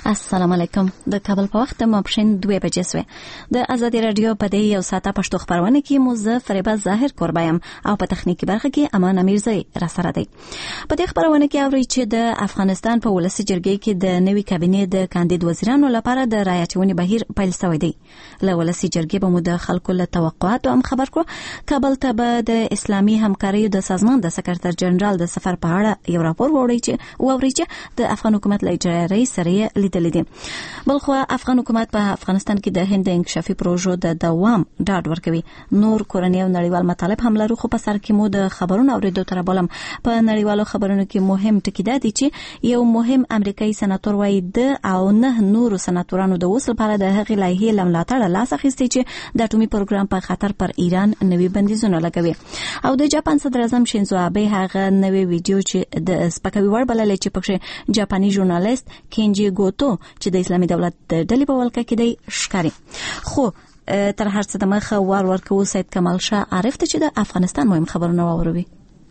السلام علیکم. د کابل په وخت ماپښین 2 بجې شوې. د ازادي رادیو په دې یو ساعته پښتو خبرونه کې مو زه فریبا ظاهر قربایم او په تخنیکی برخه کې امان امیرزی را سره دی. په دې خبرونه کې اوري چې د افغانستان په ولسی جرګې کې د نوي کابینې د کاندید وزیرانو لپاره د رایټونی بهیر پیل شوی دی. له ولسی جرګې به مو د خلکو له توقعاتو هم خبر کړو. کابل ته به د اسلامي همکارۍ د سازمان د سکرټر جنرال د سفر په اړه یو راپور ووري چې د افغان حکومت له اجرایي رئیس سره لیدل دي. بلخو افغان حکومت په افغانستان کې د هند انکشافي پروژو د دوام ډاډ ورکوي. نور کورنۍ او نړیوال مطالب هم لرو، خو په سر کې مو د خبرونو اوریدو تر بولم. په نړیوالو خبرونو کې مهم ټکی دا دی چې یو مهم امریکایي سناتور وايي د او نه نورو سناتورانو د وصل لپاره د هغې لایحې لملاتړ لاس اخیستی چې د اټومي پروګرام په خطر پر ایران نوي بندیزونه لګوي. او د جاپان صدر اعظم شینزو آبه هغه نوې ویډیو چې د سپکوي وړ بللې چې پکې جاپاني ژورنالیست کینجی ګوتو چې د اسلامي دولت د ډلې په ولکه کې دی ښکاري. خو تر هر څه د مخه ورکو سید کمال شاه عارف ته چې د افغانستان مهم خبرونه واوروي.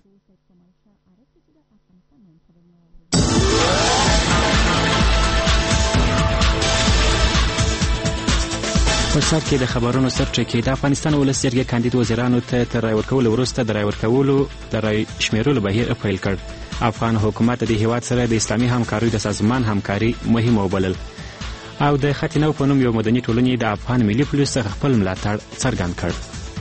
په سر کې د خبرونو سرچینه د افغانستان ولسی جرګې کاندید وزیرانو ته تر رای ورکولو وروسته د رای ورکولو د رای شمیرلو بهیر پیل کړ. افغان حکومت د هیواد سره د اسلامي همکارۍ د سازمان همکاري مهمه وبلل او د خاتینو په نوم یو مدني ټولنې د افغان ملي پولیس څخه خپل ملاتړ څرګند کړ.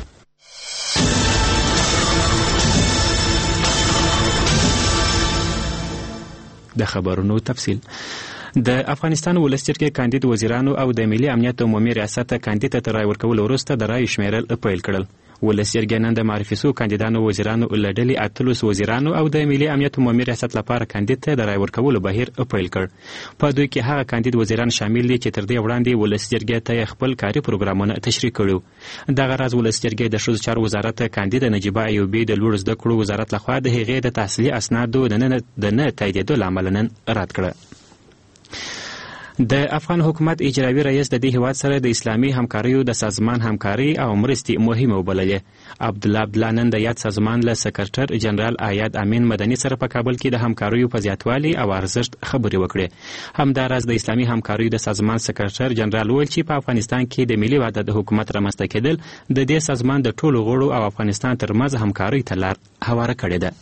د خبرونو تفصیل. د افغانستان ولسی جرګې کاندید وزیرانو او د ملي امنیت عمومي ریاست کاندید ته رای ورکولو وروسته د رای شمیرل پیل کړل. ولسی جرګې نن د معرفي شوو کاندیدانو وزیرانو له ډلې 13 وزیرانو او د ملي امنیت عمومي ریاست لپاره کاندید ته د رای ورکولو بهیر پیل کړ. په دوی کې هغه کاندید وزیران شامل دي چې تر دې وړاندې ولسی جرګې ته خپل کاري پروګرامونه تشریح کړو. دغه راز ولسی جرګې د ښځو چارو وزارت کاندید نجیبه ایوبی د لوړ زده کړو وزارت لخوا د هغې د تحصیلي اسنادو د نه تاییدېدو له امله نن رد کړه. د افغان حکومت اجرایي رئیس د دې هیواد سره د اسلامي همکاریو د سازمان همکاري او مرستې مهمه وبللې. عبدالله نن د یاد سازمان له سکرټر جنرال آیاد امین مدني سره په کابل کې د همکاریو په زیاتوالي او ارزښت خبرې وکړې. همداراز د اسلامي همکاریو د سازمان سکرټر جنرال وویل چې په افغانستان کې د ملي وحدت حکومت رامنځته کېدل د دې سازمان د ټولو غړو او افغانستان ترمنځ همکارۍ ته لار هواره کړې ده.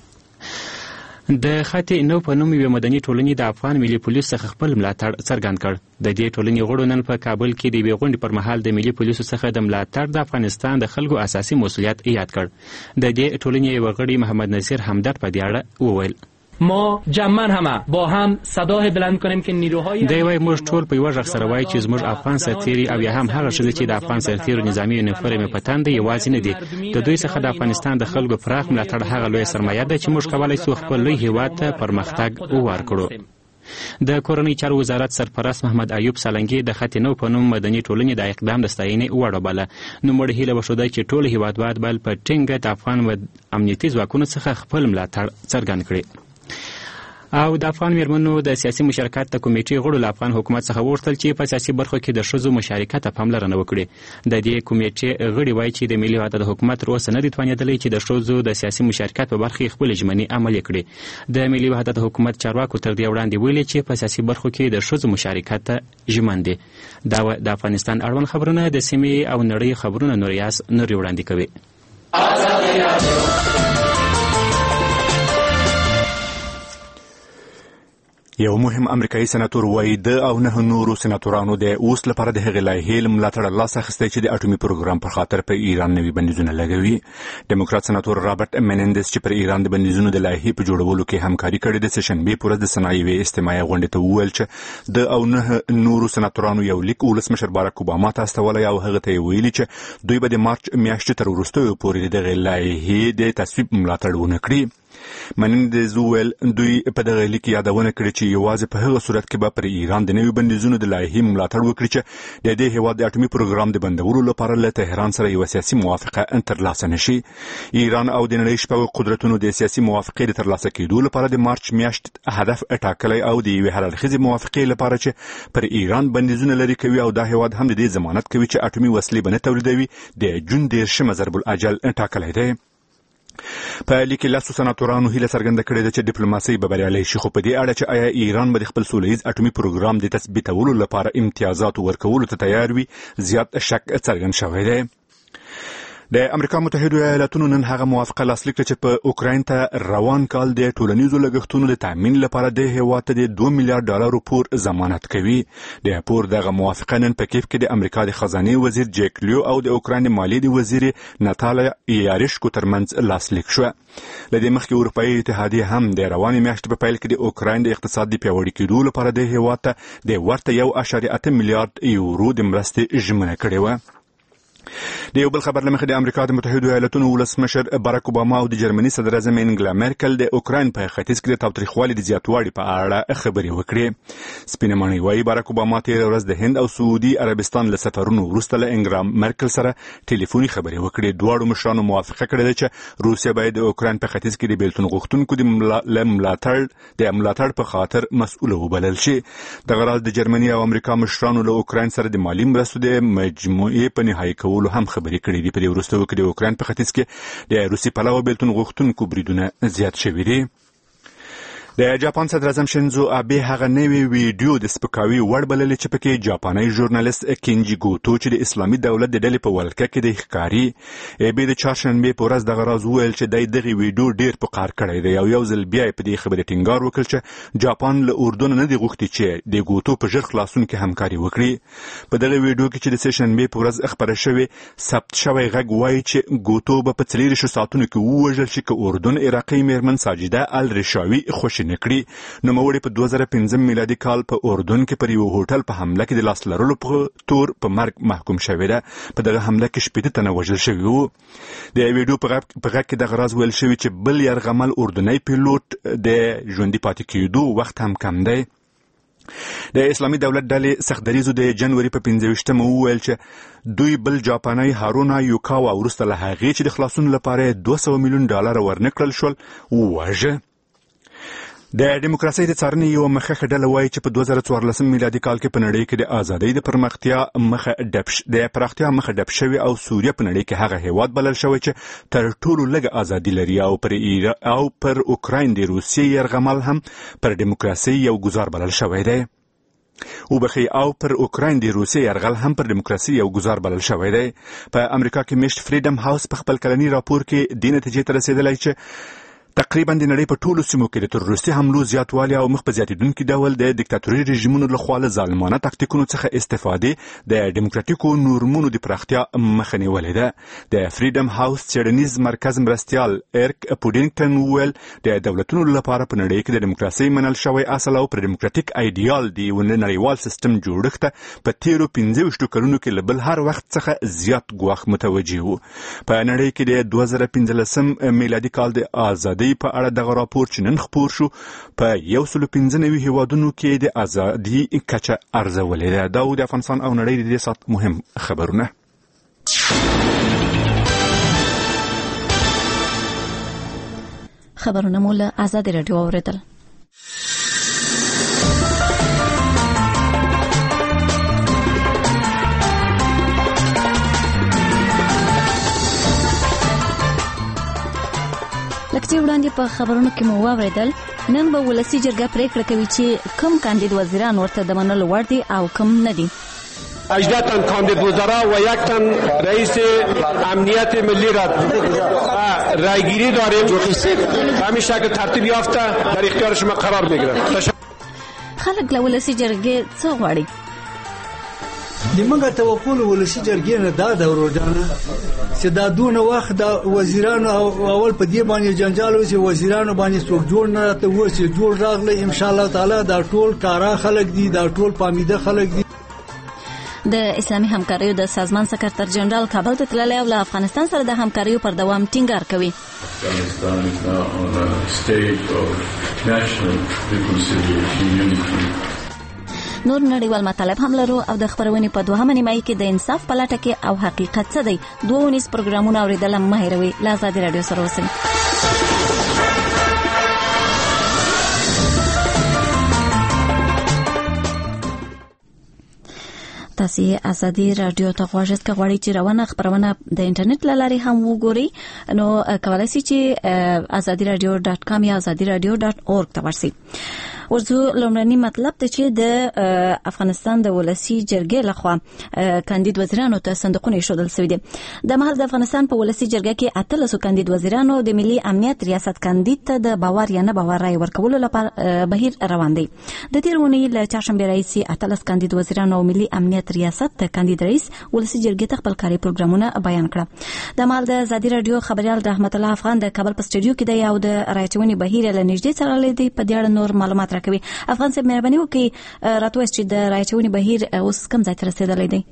د خاتینو په نوم یو مدني ټولنې د افغان ملي پولیس څخه خپل ملاتړ څرګند کړ. د دې ټولنې غړو نن په کابل کې د یوې غونډې پر مهال د ملي پولیسو څخه د ملاتړ د افغانستان د خلکو اساسي مسؤلیت یاد کړ. د دې ټولنې یو غړي محمد نصیر همدرد په دې اړه وویل: ما جمعاً همه با هم صدای بلند کنیم که نیروهای دی وای موږ ټول په یو ځای سره وایو چې زموږ افغان سرتیري او یا هم هغه ښځې چې د افغان سرتیرو نظامي یونیفورم په تن دي یوازې نه دي. د دوی څخه د افغانستان د خلکو پراخ ملاتړ هغه لویه سرمایه ده چې موږ کولی شو خپل لوی هیواد ته پرمختګ ورکړو. د کورنۍ چارو وزارت سرپرست محمد ایوب سالنګي د خاتینو په نوم مدني ټولنې د اقدام د ستاینې وړ وبله. نوموړي هیله وښوده چې ټول هیوادوال به په ټینګه د افغان امنیتي ځواکونو څخه خپل ملاتړ څرګند کړي. او د افغان میرمنو د سیاسي مشارکت د کمیټې غړو له افغان حکومت څخه وغوښتل چې په سیاسي برخو کې د ښځو مشارکت ته پاملرنه وکړي. د دې کمیټې غړي وایي چې د ملي وحدت حکومت تر اوسه نه دی توانېدلی چې د ښځو د سیاسي مشارکت په برخه کې خپلې ژمنې عملي کړي. د ملي وحدت حکومت چارواکو تر دې وړاندې ویلي چې په سیاسي برخو کې د ښځو مشارکت ته ژمن دي. دا د افغانستان اړوند خبرونه د سیمې او نړۍ خبرونه نوري وړاندې کوي. یو مهم امریکایي سناتور وایي د او نه نورو سناتورانو د اوس لپاره د هغې لایحې ملاتړ لاس اخیستی چې د اټومي پروګرام پر خاطر په ایران نوي بندیزونه لګوي. ډیموکرات سناتور رابرټ مینندز چې پر ایران د بندیزونو د لایحې په جوړولو کې همکاري کړې ده، سهشنبې په ورځ د سنا یوې اجتماعي غونډې ته وویل چې د او نه نورو سناتورانو یو لیک ولسمشر باراک اوباما ته استولی او هغه ته یې ویلي چې دوی به د مارچ میاشتې تر وروستیو پورې د دغې لایحې د تصویب ملاتړ ونه کړي. منندز وویل دوی په دغه لیک یادونه کړې چې یوازې په هغه صورت کې به پر ایران د نوي بندیزونو د لایحې ملاتړ وکړي چې د دې هیواد د اټومي پروګرام د بندولو لپاره له تهران سره یوه سیاسي موافقه ترلاسه نشي. ایران او د نړۍ شپږو قدرتونو د سیاسي موافقې د ترلاسه کېدو لپاره د مارچ میاشت هدف ټاکلی او د یوې هراړخیزې موافقې لپاره چې پر ایران بندیزونه لرې کوي او دا هیواد هم د دې ضمانت کوي چې اټومي وسلې به نه تولیدوي د جون 10 ضرب الاجل ټاکلی دی. په لیک کې لاسو سناتورانو هیله څرګنده کړې ده چې ډیپلوماسي به بریالۍ شي، خو په دې اړه چې آیا ایران به د خپل سولهییز اټومي پروګرام د تثبیتولو لپاره امتیازات ورکولو ته تیار وي زیات شک څرګند شوی دی. د امریکا متحده ایالاتونو نن هغه موافقه لاسلیک کړه چې په اوکراین ته روان کال د ټولنیزو لګښتونو د تامین لپاره د هیواد ته د $2 میلیارډ پور ضمانت کوي. د پور دغه موافقه نن په کیف کې د امریکا د خزانه وزیر جیک لیو او د اوکراین مالیې د وزیر ناتالیا یاریشکو ترمنځ لاسلیک شو. لدې مخکې اروپایي اتحادیه هم د روانې میاشتې په پیل کې د اوکراین د اقتصاد د پیاوړي کېدو لپاره د هیواد ته د ورته 1.8 میلیارډ یورو د مرستې ژمنه کړې و. د یو بل خبر لمخې د امریکا د متحده ایالاتونو ولسمشر باراک اوباما او د جرمني صدر اعظم انګلا ميرکل د اوکراین په ختیځ کې د تاوتریخوالي د زیاتوالي په اړه خبرې وکړې. سپینه ماڼۍ وايي باراک اوباما تیر ورځ د هند او سعودي عربستان له سفرونو وروسته له انګلا ميرکل سره ټلیفوني خبرې وکړې. دواړو مشرانو موافقه کړې ده چې روسیا باید د اوکراین په ختیځ کې د بیلتون غوښتونکو د ملاتړ په خاطر مسؤل وبلل شي. دغه راز د جرمني او امریکا مشرانو له اوکراین سره د مالی مرستو د مجموعې په نهایی کولو هم خبرې کړې دي. په دې وروستیو کې د اوکراین په ختیځ کې د روسي پلوه بیلتون غوښتونکو بریدونه زیات شوي دي. د جاپان صدر اعظم شینزو آبه هغه نوی ویډیو د سپکاوي وړ بللې چې پکې جاپاني ژورنالیست کینجی ګوتو چې د اسلامي دولت د ډلې په ولکه کې د ښکاری به د چهارشنبه په ورځ دغه راز ویل چې دغه ویډیو ډیر په قار کړی دی او یو ځل بیا په دې خبرې ټینګار وکړ چې جاپان له اردن نه دی غوښتي چې د ګوتو په ژر خلاصون کې همکاري وکړي. په دغه ویډیو کې چې د سهشنبه په ورځ خبره شوې ثبت شوی غږ وایي چې ګوتو په 4 ساعتونو کې ووژل شي چې اردن عراقي میرمن ساجده الرشاوي خوشی نکړي. نو موړي په 2015 میلادي کال په اردن کې پر یو هوټل په حمله کې د لاس لرلو په تور په مرګ محکوم شوی ده. په دغه حمله کې 8 تنه وژل شوي وو. د ویډیو په غږ کې دغه راز ویل شوی چې بل يرغمل اردني پیلوټ د ژوندۍ پاتې کېدو وخت هم کم دی. د اسلامي دولت ډلې سختدریزو د جنوري په 25مه وویل چې دوی بل جاپاني هارونا یوکاوا وروسته له هغې چې د خلاصون لپاره $200 میلیون ورنکړل شول وواژه. د دیموکراسي د څارنې یو مخکښه ډله وایي چې په 2014 میلادي کال کې په نړۍ کې د ازادۍ د پراختیا مخه ډب شوی او سوریه په نړۍ کې هغه هیواد بلل شوی چې تر ټولو لږ ازادي لري او پر اوکراین د روسیې یرغمل هم پر دیموکراسي یو ګزار بلل شوی دی. او پر اوکراین د روسیې یرغل هم پر دیموکراسي یو ګزار بلل شوی دی. په امریکا کې میشت فریډم هاوس په خپل کلنی راپور کې د نتیجې ته رسیدلی چې تقریبا د نړۍ په ټولو سیمو کې د تروریستي حملو زیاتوالی او مخ په زیاتېدونکي ډول د دیکتاتوري رژیمونو لخوا له ظالمانه تاکتیکونو څخه استفادې د دیموکراتیکو نورمونو د پراختیا مخه نیولې ده. د فریډم هاوس څېړنیز مرکز مرستیال ایرک پوډینګټن وویل د دولتونو لپاره په نړۍ کې د دیموکراسي منل شوی اصل او پر دیموکراتیک ایډیال د یو نړیوال سیستم جوړښت په تیرو 25 کلونو کې له بل هر وخت څخه زیات ګواښ متوجه وو. په نړۍ کې د 2015 میلادي کال د آزادۍ په اړه دغه راپور چې نن خپور شو په 195 هیوادونو کې د ازادي کچه ارزولې ده. دا د افغانستان او نړۍ د دې سات مهم خبرونه. خبرونه مو له آزادي رادیو اوریدل. لکه وړاندې په خبرونو کې مو واوریدل نن به ولسی جرګه پریکړه کوي چې کوم کاندید وزیران ورته د منلو وړ دي او کوم نه دي. 18 تن کاندید وزرا و 1 تن رئیس امنیت ملی را رایگیری داریم. همین شکل ترتیب یافته در اختیار شما قرار میگیرم. خلک له ولسی جرګې څه غواړي؟ د موږ توقع ولسی جرګې نه دا د ورودانه چې دا دونه وخت د وزیرانو اول په دې باندې جنجال وسی وزیرانو باندې څوک جوړ نه راته وسی جوړ راغلی ان شاء الله تعالی دا ټول کارا خلک دي دا ټول پامیده خلک دي. د اسلامي همکاریو د سازمان سکرټر جنرال کابل ته تللی او له افغانستان سره د همکاریو پر دوام ټینګار کوي. نور نړیوال مطالب هم لرو او د خبرونې په 2مه نیمایي کې د انصاف په لټه کې او حقیقت څه دی 2 پروګرامونه اوریدل مه هېروئ. له آزادي رادیو سره اوسئ. تاسو ازادي رادیو ته غواړئ چې غواړئ چې روانه خبرونه د انټرنیټ لاري هم وګورئ نو کولای شئ چې azadiradio.com یا azadiradio.org ته ورسئ. ورته لومړنی مطلب ته چې د افغانستان د ولسی جرګې لخوا کاندید وزیرانو ته صندوقونه ایښودل شوي دي. د مهال د افغانستان په ولسی جرګه کې 13 کاندید وزیرانو د ملي امنیت ریاست کاندید ته د باور یا نه باور رای ورکولو لپاره بهیر روان دی. د تیر اونۍ له چهارشنبه راهیسې 18 کاندید وزیرانو او ملي امنیت ریاست ته کاندید رئیس ولسی جرګې ته خپل کاري پروګرامونه بیان کړه. د مهال د ازادي رادیو خبريال رحمت الله افغان د کابل په سټډیو کې دی او د رايچونې بهیر له نږدې سره لیدي په دې اړه نور معلومات راکوي. افغان صاحب مهرباني وکړئ راته وایئ چې د رايچونې بهیر اوس کوم ځای ته رسیدلی دی؟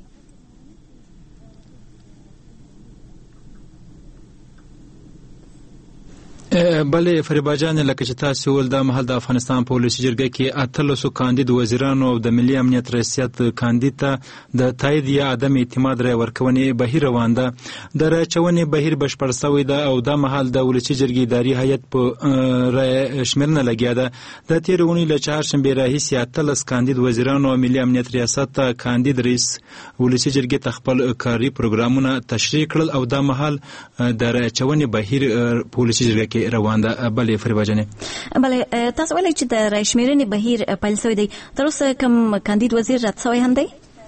بلې فریبا جان لکه چې تاسو ول د مهال د افغانستان په ولسی جرګه کې 18 کاندید وزیرانو او د ملي امنیت ریاست کاندید ته د تایید یا عدم اعتماد رای ورکونې بهیر روان ده. د راچونې بهیر بشپړ شوی ده او د مهال د ولسی جرګې اداري هیئت په رای شمیرنه لګیا ده. د تیر اونۍ له چهارشنبه راهیسې 18 کاندید وزیرانو او ملي امنیت ریاست ته کاندید رئیس ولسی جرګې ته خپل کاري پروګرامونه تشریح کړل او د مهال د راچونې بهیر په ولسی جرګه روان ده. بلې فریبا جانې بلې تاسو ولې چې د رایشمیرنې بهیر پیل شوی دی تر اوسه کوم کاندید وزیر رد شوی هم دی؟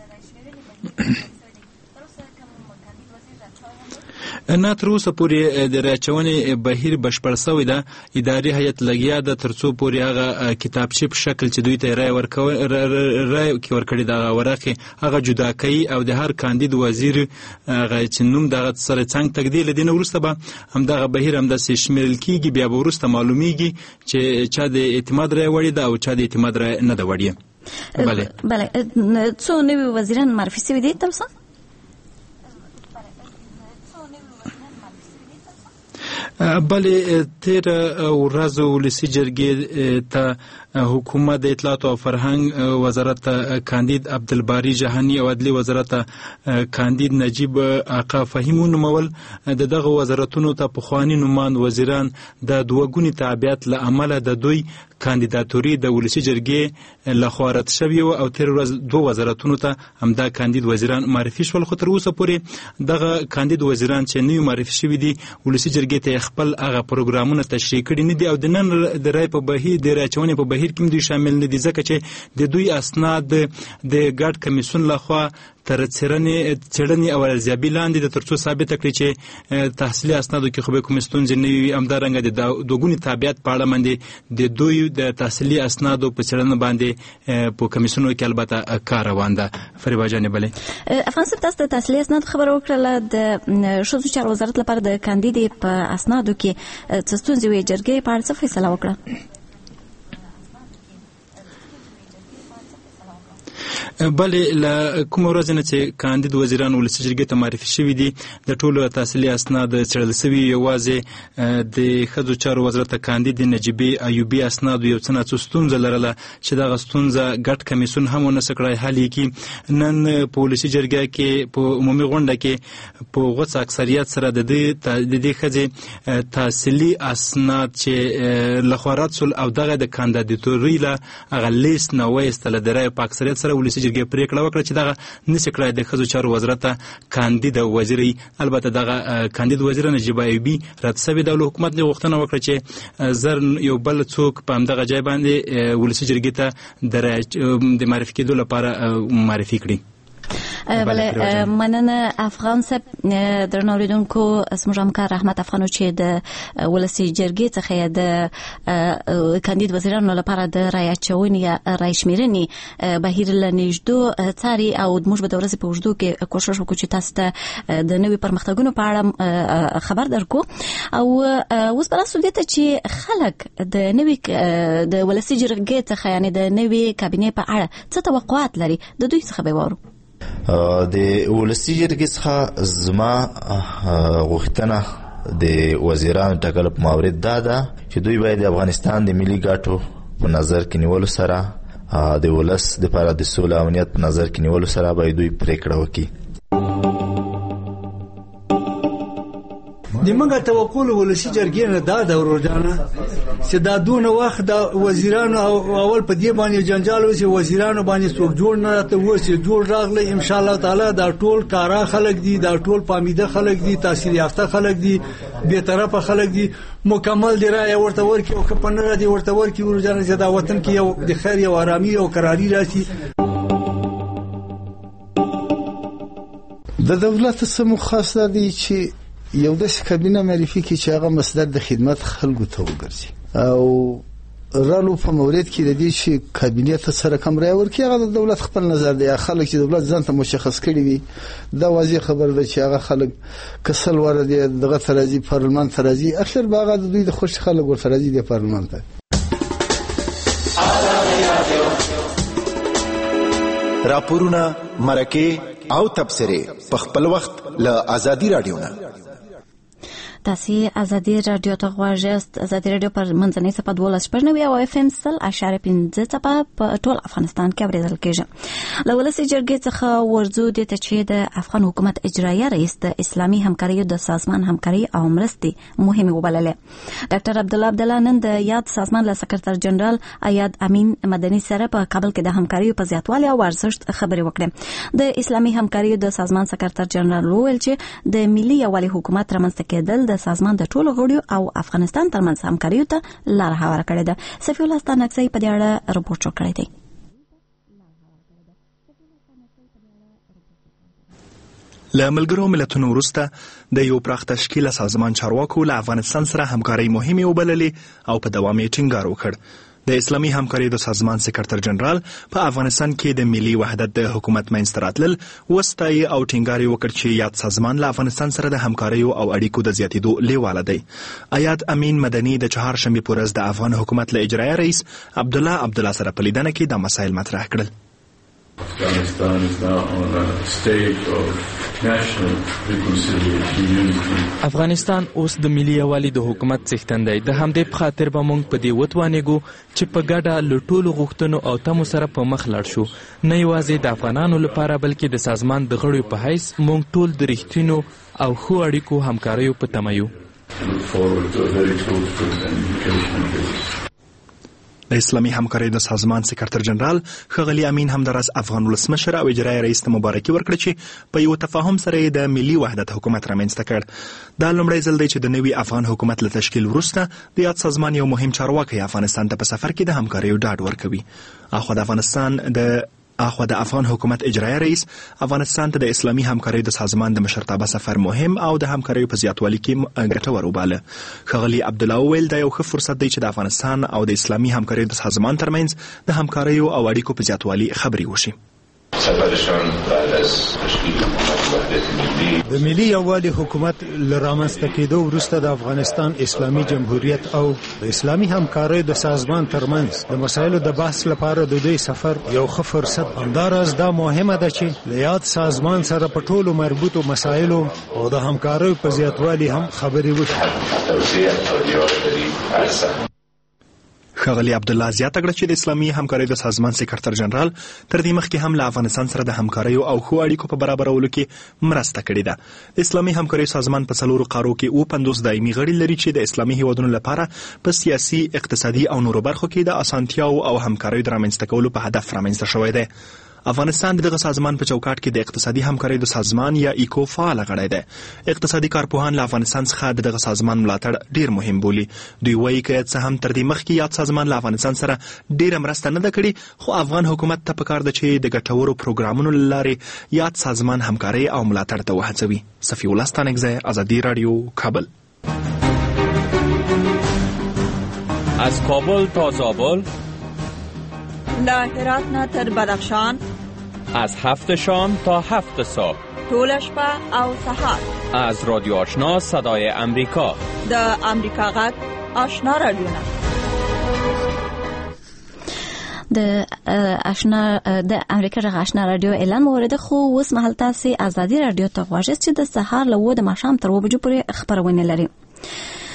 نه تر اوسه پورې د راچونې بهیر بشپړ شوی ده. اداري هیئت لګیا ده ترڅو پورې هغه کتابچې په شکل چې دوی ته رای ورکړي دغه ورقې هغه جدا کوي او د هر کاندید وزیر هغه چې نوم دغه سره څنګ تقدیر لدینه وروسته به همدغه بهیر همداسې شمیرل کیږي. بیا به وروسته معلومیږي چې چا د اعتماد رای وړي ده او چا د اعتماد رای نه ده وړي. بله څو نوي وزیران معرفي شوي دي تر اوسه؟ بلې تیر ورځ ولسی جرګې ته حکومت د اطلاعات او فرهنګ وزارت ته کاندید عبدالباری جهانی او عدلی وزارت ته کاندید نجیب آقا فهیم ونومول. دغه وزارتونو ته پخوانی نومان وزیران د دوګونی تابعیت له امله د دوی کاندیداتوري د ولسی جرګې لخوا رد شوی او تیر ورځ دوه وزارتونو ته همدا کاندید وزیران معرفي شول. خو تر اوسه پورې دغه کاندید وزیران چې نوی معرفي شوي دي ولسی جرګې ته خپل هغه پروګرامونه تشریح کړي نه دي او د نن د رای په بهیر د راچونې په بهیر کې دوی شامل نه دي ځکه چې د دوی اسناد د ګډ کمیسیون لخوا تر څېړنې او ارزیابي لاندې د ترڅو ثابته کړي چې تحصیلي اسنادو کې خو به کومې ستونزې نه وي. همدارنګه د دوګوني تابعیت په اړه باندې د دوی د تحصیلي اسنادو په څېړنه باندې په کمیسیونو کې البته کار روان ده. فریبا جانې بلې افغان صاحب تاسو د تحصیلي اسناد خبره وکړله د ښځو چارو وزارت لپاره د کاندید په اسنادو کې څه ستونزې وې جرګې په اړه څه فیصله وکړه؟ بلې له کومه ورځې نه چې کاندید وزیران ولسی جرګې ته معرفي شوي دي د ټولو تحصیلي اسناد څېړل شوي. یوازې د ښځو چارو وزارت ته کاندید نجیبې ایوبي اسنادو یو څه ناڅه ستونزه لرله چې دغه ستونزه ګډ کمیسیون هم ونه څه کړی حل یې کړي. نن په ولسي جرګه کې په عمومي غونډه کې په غوڅ اکثریت سره د دې ښځې تحصیلي اسناد چې لخوا رد شول او دغه د کاندیداتورۍ له هغه لیست نه وایستله د رایو په اکثریت سره ولسي جرګې پرېکړه وکړه چې دغه نشي کړای د ښځو چارو وزارت ته کاندید وزیر. البته دغه کاندید وزیر نجیب ایوبي رد شوی د حکومت نه غوښتنه وکړه چې زر یو بل څوک په همدغه ځای باندې ولسي جرګې ته د معرفي کېدو لپاره معرفي کړي. بله مننه افغان صاحب. درنو اوریدونکو زموږ همکار رحمت افغانو چې د ولسي جرګې څخه د کاندید وزیرانو لپاره د رای اچونې یا رای شمیرنې بهیر له نږدې څاري او موږ به د ورځې په اوږدو کې کوشش وکړو چې تاسو ته د نوي پرمختګونو په اړه خبر درکو. او اوس به راسو دې ته چې خلک د نوي د ولسي جرګې څخه یعنی د نوي کابینې په اړه څه توقعات لري د دوی څخه به وارو. د ولسی جرګې څخه زما غوښتنه د وزیرانو ټاکلو په مورد دا ده چې دوی باید د افغانستان د ملي ګټو په نظر کې نیولو سره د ولس لپاره د سولې او امنیت په نظر کې نیولو سره باید دوی پریکړه وکړي. د موږ توقع ولسی جرګې نه دا د ورجانه چې دا دونه وخت د وزیرانو اول په دې باندې جنجال وسی وزیرانو باندې څوک جوړ نه راته وسی جوړ راغلی ان شاء الله تعالی دا ټول کارا خلک دي دا ټول پامیده خلک دي تحصیل یافته خلک دي به طرفه خلک دي مکمل دی رای ورته ورکی او کپن را دي ورته ورکی ورجانه چې دا وطن کې یو د خیر او آرامي او قراری راشي. د دولت سمو خاص دی چې یو د کابینه معرفي کې چې هغه مصدر د خدمت خلکو ته وګرځي او رالو په مورید کې د دې چې کابینه ته سره کم رای ورکړي هغه د دولت خپل نظر دی. خلک چې دولت ځان ته مشخص کړي وي دا واضح خبر ده چې هغه خلک کسل ورده دغه ترازی پارلمان ترازی اخر باغ د دوی د خوش خلک ور ترازی د پارلمان ته. راپورونه مرکه او تبصره په خپل وخت له ازادي رادیو نه. تاسو ازادي رادیو ته غواړئ. ازادي رادیو پر منځنۍ صفحه 12.9 او اف ام 100.5 صفحه په ټول افغانستان کې اوریدل کېږي. له ولسي جرګې څخه ورزو د چې د افغان حکومت اجرایي رئیس د اسلامي همکارۍ د سازمان همکاري او مرستې مهمه وبلله. ډاکټر عبدالله نن د یاد سازمان له سکرټر جنرال ایاد امین مدني سره په کابل کې د همکاري په زیاتوالي او ارزښت خبرې وکړه. د اسلامي همکارۍ د سازمان سکرټر جنرال وویل چې د ملي یووالي حکومت رامنځته کېدل د سازمان د ټولو غړو او افغانستان ترمنځ همکاري ته لار هواره کړې ده. صفي الله ستانکسي په دې اړه رپورټ وکړی دی. له ملګرو ملتونو وروسته د یو پراخ تشکیل سازمان چارواکو له افغانستان سره همکاري مهمه وبللې او په دوام یې ټینګار وکړ. د اسلامي همکارۍ د سازمان سکرټر جنرال په افغانستان کې د ملي وحدت د حکومت منځته راتلل وستایي او ټینګار وکړ چې یاد سازمان له افغانستان سره د همکارۍ او اړیکو د زیاتېدو لیواله دی. ایاد امین مدني د چهارشنبې په ورځ د افغان حکومت له اجرایي رئیس عبدالله سره په لیدنه کې دا مسایل مطرح کړل. افغانستان اوس د ملي یووالي د حکومت څښتن دی. د همدې په خاطر به موږ په دې وتوانېږو چې په ګډه له ټولو غوښتنو او تمو سره په مخ لاړ شو. نه یوازې د افغانانو لپاره بلکې د سازمان د غړو په حیث موږ ټول د رښتینو او ښو اړیکو همکاریو په تمه یو. د اسلامي همکارۍ د سازمان سکرټر جنرال ښاغلي امین همداراز افغان ولسمشر او اجرایي رئیس ته مبارکي ورکړه چې په یو تفاهم سره د ملي وحدت حکومت رامنځته کړ. دا لومړی ځل دی چې د نوي افغان حکومت له تشکیل وروسته د یاد سازمان یو مهم چارواکی افغانستان ته په سفر کې د همکاریو ډاډ ورکوي. اخوا د افغان حکومت اجرایي رئیس افغانستان ته د اسلامي همکارۍ د سازمان د مشرتابه سفر مهم او د همکاریو په زیاتوالي کې ګټور وباله. ښاغلي عبدالله وویل دا یو ښه فرصت دی چې د افغانستان او د اسلامي همکارۍ د سازمان ترمنځ د همکاریو او اړیکو په زیاتوالي خبرې وشي. سفرشان بعد از تشکیل وحدت ملی د ملي یووالي حکومت له رامنځته کېدو وروسته د افغانستان اسلامي جمهوریت او د اسلامي همکارۍ د سازمان ترمنځ د مسایلو د بحث لپاره د دوی سفر یو ښه فرصت. همداراز دا مهمه ده چې له یاد سازمان سره په ټولو مربوطو مسایلو او د همکارۍ په زیاتوالي هم خبرې وشي. ښاغلي عبدالله زیاته کړه چې د اسلامي همکارۍ د سازمان سکرټر جنرال تر دې مخکې هم له افغانستان سره د همکاریو او ښو اړیکو په برابرولو کې مرسته کړې ده. د اسلامي همکارۍ سازمان په 4 قارو کې 50 دایمي غړي لري چې د اسلامي هیوادونو لپاره په سیاسي، اقتصادي او نورو برخو کې د اسانتیاو او همکاریو د رامنځته کولو په هدف رامنځته شوی دی. افغانستان دغه سازمان په چوکاټ کې د اقتصادي همکارۍ د سازمان یا ایکو فعال غړی دی. اقتصادي کارپوهان له افغانستان څخه دغه سازمان ملاتړ ډیر مهم بولي. دوی وایي که څه هم تر دې مخکې یاد سازمان له افغانستان سره ډیره مرسته نه ده کړې، خو افغان حکومت ته پکار ده چې د ګټورو پروګرامونو له لارې یاد سازمان همکارۍ او ملاتړ ته وهڅوي. صفي الله ستانکزی، ازادي رادیو، کابل. از کابل تا زابل، له هرات نه تر بدخشان، از 7 شام تا 7 صبح، طول شپه او سحر، از رادیو آشنا صدای امریکا، د امریکا غږ آشنا رادیو نه د امریکا غږ آشنا رادیو اعلان مورد خو اوس مهال تاسو ازادي رادیو ته غواړئ چې د سحر له 2 د ماښام تر 2 بجو پورې خبرونه لري.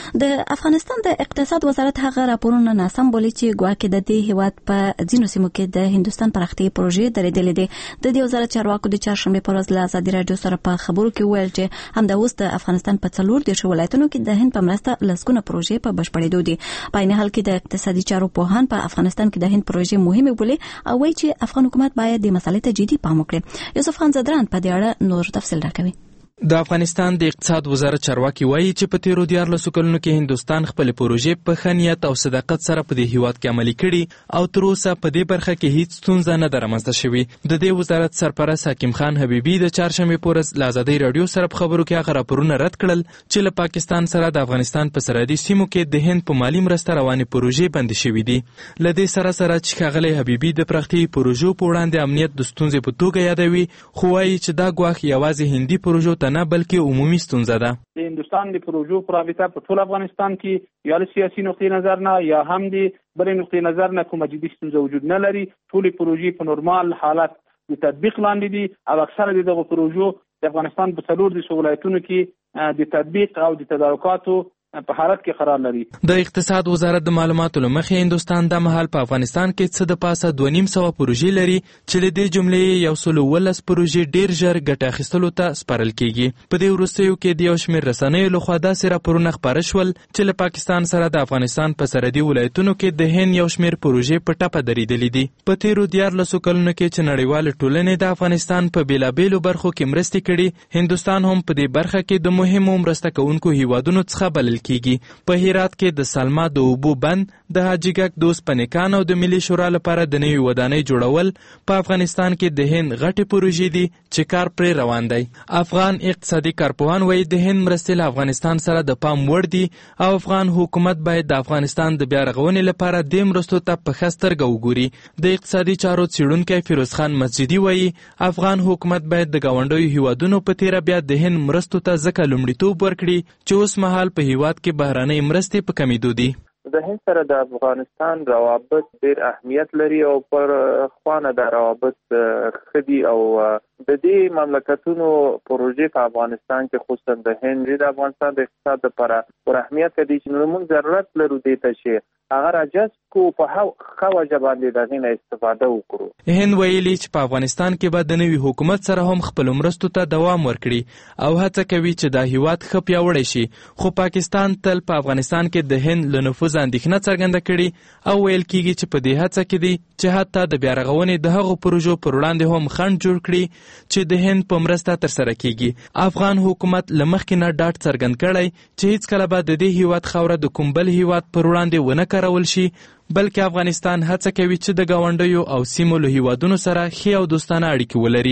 د افغانستان د اقتصاد وزارت هغه راپورونه ناسم بولي چې ګواکې د دې هیواد په ځینو سیمو کې د هندستان پراختیا پروژې درېدلې دي. د دې وزارت چارواکو د چهارشنبې په ورځ له ازادي راډیو سره په خبرو کې ویل چې همدا اوس د افغانستان په 14 ولایتونو کې د هند په مرسته لسګونه پروژې په بشپړېدو دي. په عین حال کې د اقتصادي چارو پوهان په افغانستان کې د هند پروژې مهمه بولي او وایي چې افغان حکومت باید د مسلې ته جدي پام وکړي. یوسف خان زدران په دې اړه نور تفصیل راکوي. د افغانستان د اقتصاد وزارت چارواکي وایي چې په تیرو 14 کلونو کې هندستان خپل پروژې په ښه نیت او صداقت سره په دې هیواد کې عملي کړي او تر اوسه په دې برخه کې هیڅ ستونزه نه ده رامنځته شوې. د دې وزارت سرپرست حکیم خان حبیبي د چهارشنبې په ورځ له ازادي راډیو سره په خبرو کې هغه راپورونه رد کړل چې له پاکستان سره د افغانستان په سرحدي سیمو کې د هند په مالي مرسته روانې پروژې بندې شوې دي. له دې سره چې ښاغلی حبیبي د پراختیایي پروژو په وړاندې امنیت د ستونزې په توګه یادوي، خو وایي چې دا ګواښ یوازې هندي پروژو ته نه بلکې عمومي ستونزه ده. د هندستان د پروژو په رابطه په ټول افغانستان کې یا له سیاسي نقطې نظر نه یا هم د بلې نقطې نظر نه کومه جدي ستونزه وجود نه لري. ټولې پروژې په نورمال حالت د تطبیق لاندې دي او اکثره د دغو پروژو د افغانستان په 14 ولایتونو کې د تطبیق او د تدارکاتو په حالت کې قرار لري. د اقتصاد وزارت د معلوماتو له مخې هندستان د مهال په افغانستان کې څه د پاسه 2.5 پروژې لري چې له دې جملې 111 پروژې ډیر ژر ګټه اخیستلو ته سپارل کیږي. په دې وروستیو کې د یو شمېر رسنیو لخوا داسې راپورونه خپاره شول چې له پاکستان سره د افغانستان په سرحدي ولایتونو کې د هند یو شمېر پروژې په ټپه درېدلې دي. په تیرو 14 کلونو کې چې نړیوال ټولنې د افغانستان په بیلابیلو برخو کې مرستې کړي، هندستان هم په دې برخه کې د مهمو مرسته کوونکو هیوادونو څخه بلل کیږي. په هرات کې د سلما د اوبو بند، د حاجي ګک دوست پنیکان او د ملي شورا لپاره د نوې ودانۍ جوړول په افغانستان کې د هند غټې پروژې دي چې کار پرې روان دی. افغان اقتصادي کارپوهان وایي د هند مرستې له افغانستان سره د پام وړ دي او افغان حکومت باید د افغانستان د بیا رغونې لپاره د مرستو ته په ښه سترګه وګوري. د اقتصادي چارو څېړونکی فیروز خان مسجدي وایي افغان حکومت باید د ګاونډیو هیوادونو په تیره بیا د هند مرستو ته ځکه لومړیتوب ورکړي چې اوس مهال په هیواد کې بهرنۍ مرستې په کمیدو دي. د هند سره د افغانستان روابط ډېر اهمیت لري او پر خوانه د روابط خدي او د دې مملکتونو پروژې په افغانستان کې خصوصا د هند د افغانستان د اقتصاد لپاره پر اهمیت دي چې موږ ضرورت لرو دې ته چې هغه راجذب کو په ښه وجه باندې د هغې نه استفاده وکړو. هند ویلي چې په افغانستان کې به د نوي حکومت سره هم خپلو مرستو ته دوام ورکړي او هڅه کوي چې دا هیواد ښه پیاوړی شي، خو پاکستان تل په افغانستان کې د هند له نفوذ اندېښنه څرګنده کړي او ویل کیږي چې په دې هڅه کې دي چې حتی د بیا رغونې د هغو پروژو پر وړاندې هم خنډ جوړ کړي چې د هند په مرسته ترسره کیږي. افغان حکومت له مخکې نه ډاډ څرګند کړی چې هیڅکله به د دې هیواد خاوره د کوم بل هیواد پر وړاندې ونه کارول شي، بلکې افغانستان هڅه کوي چې د ګاونډیو او سیمو له هیوادونو سره ښې او دوستانه اړیکې ولري.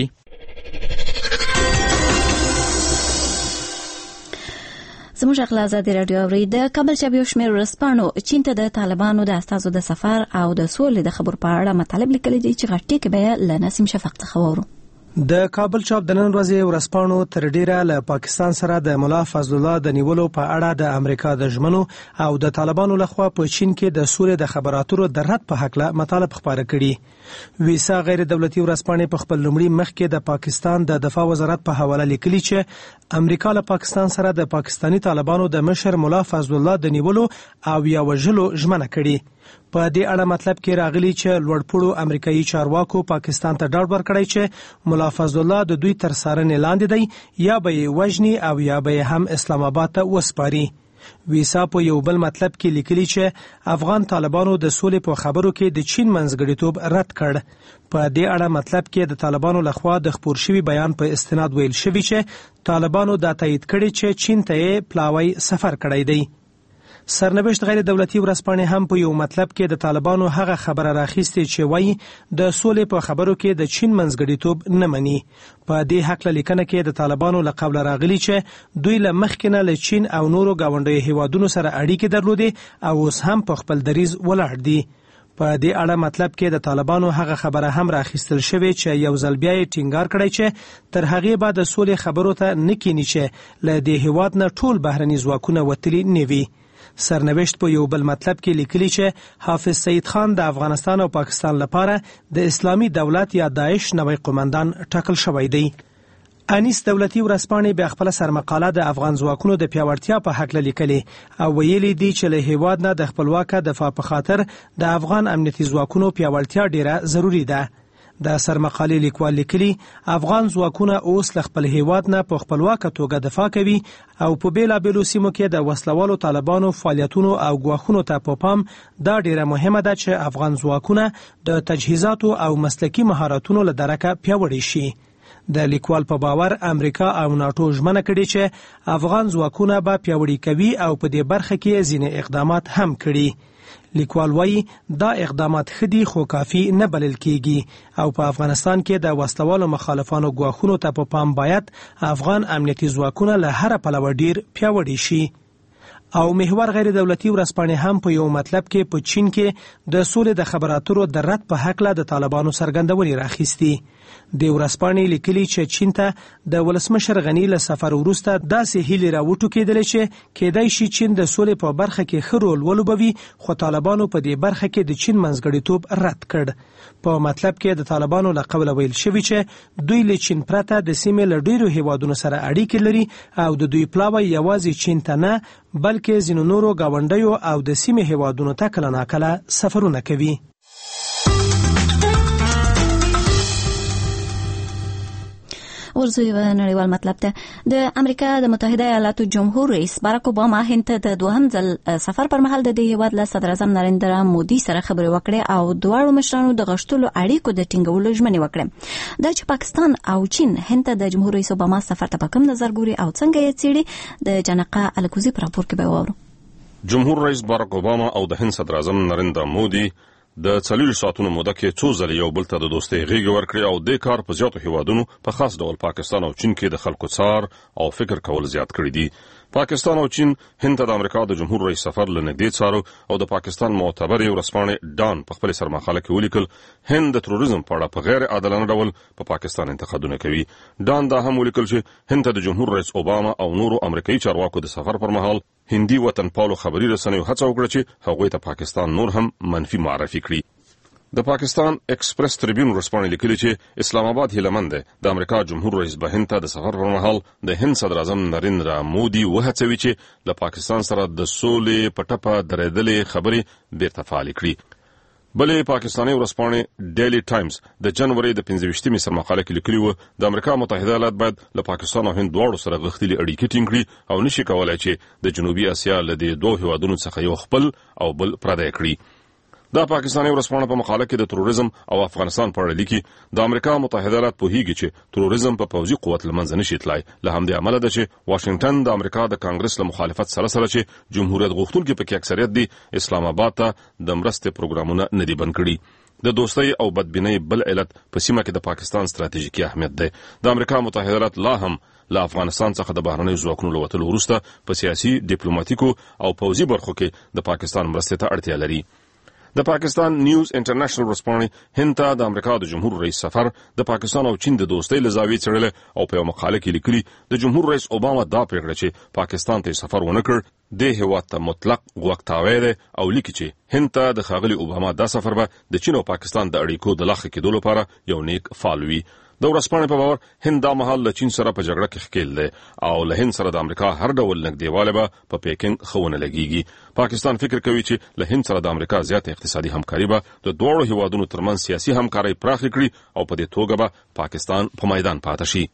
زموږ اغلا ازادي راډیو اوري د کابل شبيو شمیر ورسپانو چین ته د طالبانو د استازو د سفر او د سولې د خبرو په اړه مطالب لیکلي دي چې غټي کې به ل نسیم شفق څخه وورو. د کابل چاپ د نن ورځې ورسپانو تر ډیره له پاکستان سره د مولا فضل الله د نیولو په اړه د امریکا د ژمنو او د طالبانو لخوا په چین کې د سولې د خبراتو د رد په حق له مطالب خبره کړي. ویسا غیر دولتي ورسپانې په خپل لومړي مخ کې د پاکستان د دفاع وزارت په حواله لیکلي چې امریکا له پاکستان سره د پاکستانی طالبانو د مشر مولا فضل الله د نیولو او یا وژلو ژمنه کړي. په دې اړه مطلب کې راغلی چې لوړپوړو امریکایي چارواکو پاکستان ته ډاډ ورکړی چې مولا فضل الله د دوی تر څارنې لاندې دی یا به یې وژني او یا به یې هم اسلام آباد ته وسپاري. ویسا په یو بل مطلب کې لیکلي چې افغان طالبانو د سولې په خبرو کې د چین منځګړیتوب رد کړ. په دې اړه مطلب کې د طالبانو لخوا د خپور شوي بیان په استناد ویل شوی چې طالبانو دا تایید کړي چې چین ته یې پلاوی سفر کړی دی. سرنوشت غیر دولتي ورسپانې هم په یو مطلب کې د طالبانو هغه خبره راخیستې چې وایي د سولې په خبرو کې د چین منځګړیتوب نه مني. په دې حق لیکنه کې د طالبانو له قبل راغلي چې دوی له مخکې نه له چین او نورو ګاونډیو هیوادونو سره اړیکې درلودې او اوس هم په خپل دریځ ولاړ دي. په دې اړه مطلب کې د طالبانو هغه خبره هم راخیستل شوې چې یو ځل بیا یې ټینګار کړی چې تر هغې بعد د سولې خبرو ته نه کینی چې له دې هیواد نه ټول بهرني ځواکونه وتلي نه وي. سرنوشت په یو بل مطلب کې لیکلي چې حافظ سعید خان د افغانستان او پاکستان لپاره د اسلامي دولت یا داعش نوی قومندان ټاکل شوی دی. انیس دولتي ورځپاڼې بیا خپل سرمقاله د افغان ځواکونو د پیاوړتیا په حق لیکلي او ویلي دي چې له هیواد نه د خپلواکه دفاع په خاطر د افغان امنیتي ځواکونو پیاوړتیا ډیره ضروری ده. د سرمقالې لیکوال لیکلي افغان ځواکونه اوس له خپل هیواد نه په خپلواکه توګه دفاع کوي او په بیلابیلو سیمو کې د وسلوالو طالبانو فعالیتونو او ګواښونو ته په پام دا ډیره مهمه ده چې افغان ځواکونه د تجهیزاتو او مسلکي مهارتونو له درکه پیاوړي شي. د لیکوال په باور امریکا او ناتو ژمنه کړې چې افغان ځواکونه به پیاوړي کوي او په دې برخه کې ځینې اقدامات هم کړي. لیکوال وایي دا اقدامات خدي خو کافي نه بلل کیږي او په افغانستان کې د وسلوالو مخالفانو ګواښونو ته په پام باید افغان امنیتي ځواکونه له هر پلوه ډیر پیاوړي شي. او محور غیر دولتي ورځپاڼې هم په یو مطلب کې په چین کې د سولې د خبراتو د رد په حق له د طالبانو څرګندونې راخیستي. د ورځپاڼې لیکلي چې چین ته د ولسمشر غنی له سفر وروسته داسې هیلې راوټوکېدلې چې کېدای شي چین د سولې په برخه کې ښه رول ولوبوي، خو طالبانو په دې برخه کې د چین منځګړیتوب رد کړ. په مطلب کې د طالبانو له قوله ویل شوي چې دوی له چین پرته د سیمې له ډیرو هیوادونو سره اړیکې لري او د دوی پلاوی یوازې چین ته نه بلکې ځینو نورو گاونډیو او د سیمې هیوادونو ته کله ناکله سفرونه کوي. ورځو یو نړیوال مطلب ته د امریکا د متحده ایالاتو جمهور رئیس باراک اوباما هند ته د دوهم ځل سفر پر مهال د دې هیواد له صدر اعظم نریندرا مودي سره خبرې وکړې او دواړو مشرانو د غښتلو اړیکو د ټینګولو ژمنې وکړې. دا چې پاکستان او چین هند ته د جمهور رئیس اوباما سفر ته په کوم نظر ګوري او څنګه یې څېړي، د جنقه الکوزي په راپور کې به واورو. جمهور رئیس باراک اوباما او د هند صدر اعظم نریندرا مودي د 40 ساعتونو موده کې څو ځله یو بل ته د دوستۍ غېږ ورکړې او د کار په زیاتو هیوادونو په خاص ډول پاکستان او چین کې د خلکو څار او فکر کول زیات کړی دي. پاکستان او چین هند ته د امریکا د جمهور رئیس سفر لنږدې څارو او د پاکستان معتبرې ورځپاڼې ډان په خپل سرمقاله کې ولیکل هند د تروریزم په اړه په غیر عادلانه ډول په پاکستان انتقادونه کوي. ډان دا هم ولیکل چې هند ته د جمهور رئیس اوباما او نورو امریکایي چارواکو د سفر پر مهال هندي وطن پالو خبري رسنیو هڅه وکړه چې هغوی ته پاکستان نور هم منفي معرفي کړي. د پاکستان ایکسپریس ټریبیون ورځپاڼې لیکلي چې اسلام آباد هیلمند د امریکا جمهور رئیس به هند ته د سفر پر مهال د هند صدر اعظم نریندرا مودي وهڅوي چې له پاکستان سره د سولې په ټپه درېدلې خبرې بیرته فعالې کړي. بلې پاکستاني ورځپاڼې ډیلی ټایمز د جنوري د 15مې سرمقاله کې لیکلي و د امریکا متحده ایالات باید له پاکستان او هند دواړو سره غښتلي اړیکې ټینګ کړي او نشي کولای چې د جنوبي اسیا له دې دوه هیوادونو څخه یو خپل او بل پردی کړي. دا پاکستاني ورځپاڼه په مقاله کې د تروریزم او افغانستان په اړه لیکي د امریکا متحده ایالات پوهیږي چې تروریزم په پوځي قوت لمنځه نشي تلای، له همدې امله ده چې واشنگټن د امریکا د کانګرس له مخالفت سره چې جمهوریت غوښتونکي پکې اکثریت دي اسلام آباد ته د مرستې پروګرامونه نه دي بند کړي. د دوستۍ او بدبینۍ بل علت په سیمه کې د پاکستان ستراتیژیکي اهمیت دی. د امریکا متحده ایالات لا هم له افغانستان څخه د بهرنیو ځواکونو له وتلو وروسته په سیاسي، ډیپلوماټیکو او پوځي برخو کې د پاکستان مرستې ته اړتیا لري. د پاکستان نیوز انټرنیشنل ورځپاڼې هند ته د امریکا د جمهور رئیس سفر د پاکستان او چین د دوستۍ له زاویې څېړلې او په یو مقاله کې لیکلي د جمهور رئیس اوباما دا پرېکړه چې پاکستان ته سفر ونه کړ د هیواد ته مطلق غوښتاوی دی او لیکي چې هند ته د ښاغلي اوباما دا سفر به د چین او پاکستان د اړیکو د لا ښه کېدو لپاره یو نیک فعال وي. د ورځپاڼې په باور هند دا مهال له چین سره په جګړه کې ښکېل دی او له هند سره د امریکا هر ډول نږدېوالی به په پیکنګ ښه ونه لګېږي. پاکستان فکر کوي چې له هند سره د امریکا زیاته اقتصادي همکاري به د دواړو هیوادونو ترمنځ سیاسي همکاري پراخه کړي او په دې توګه به پاکستان په میدان پاتې شي.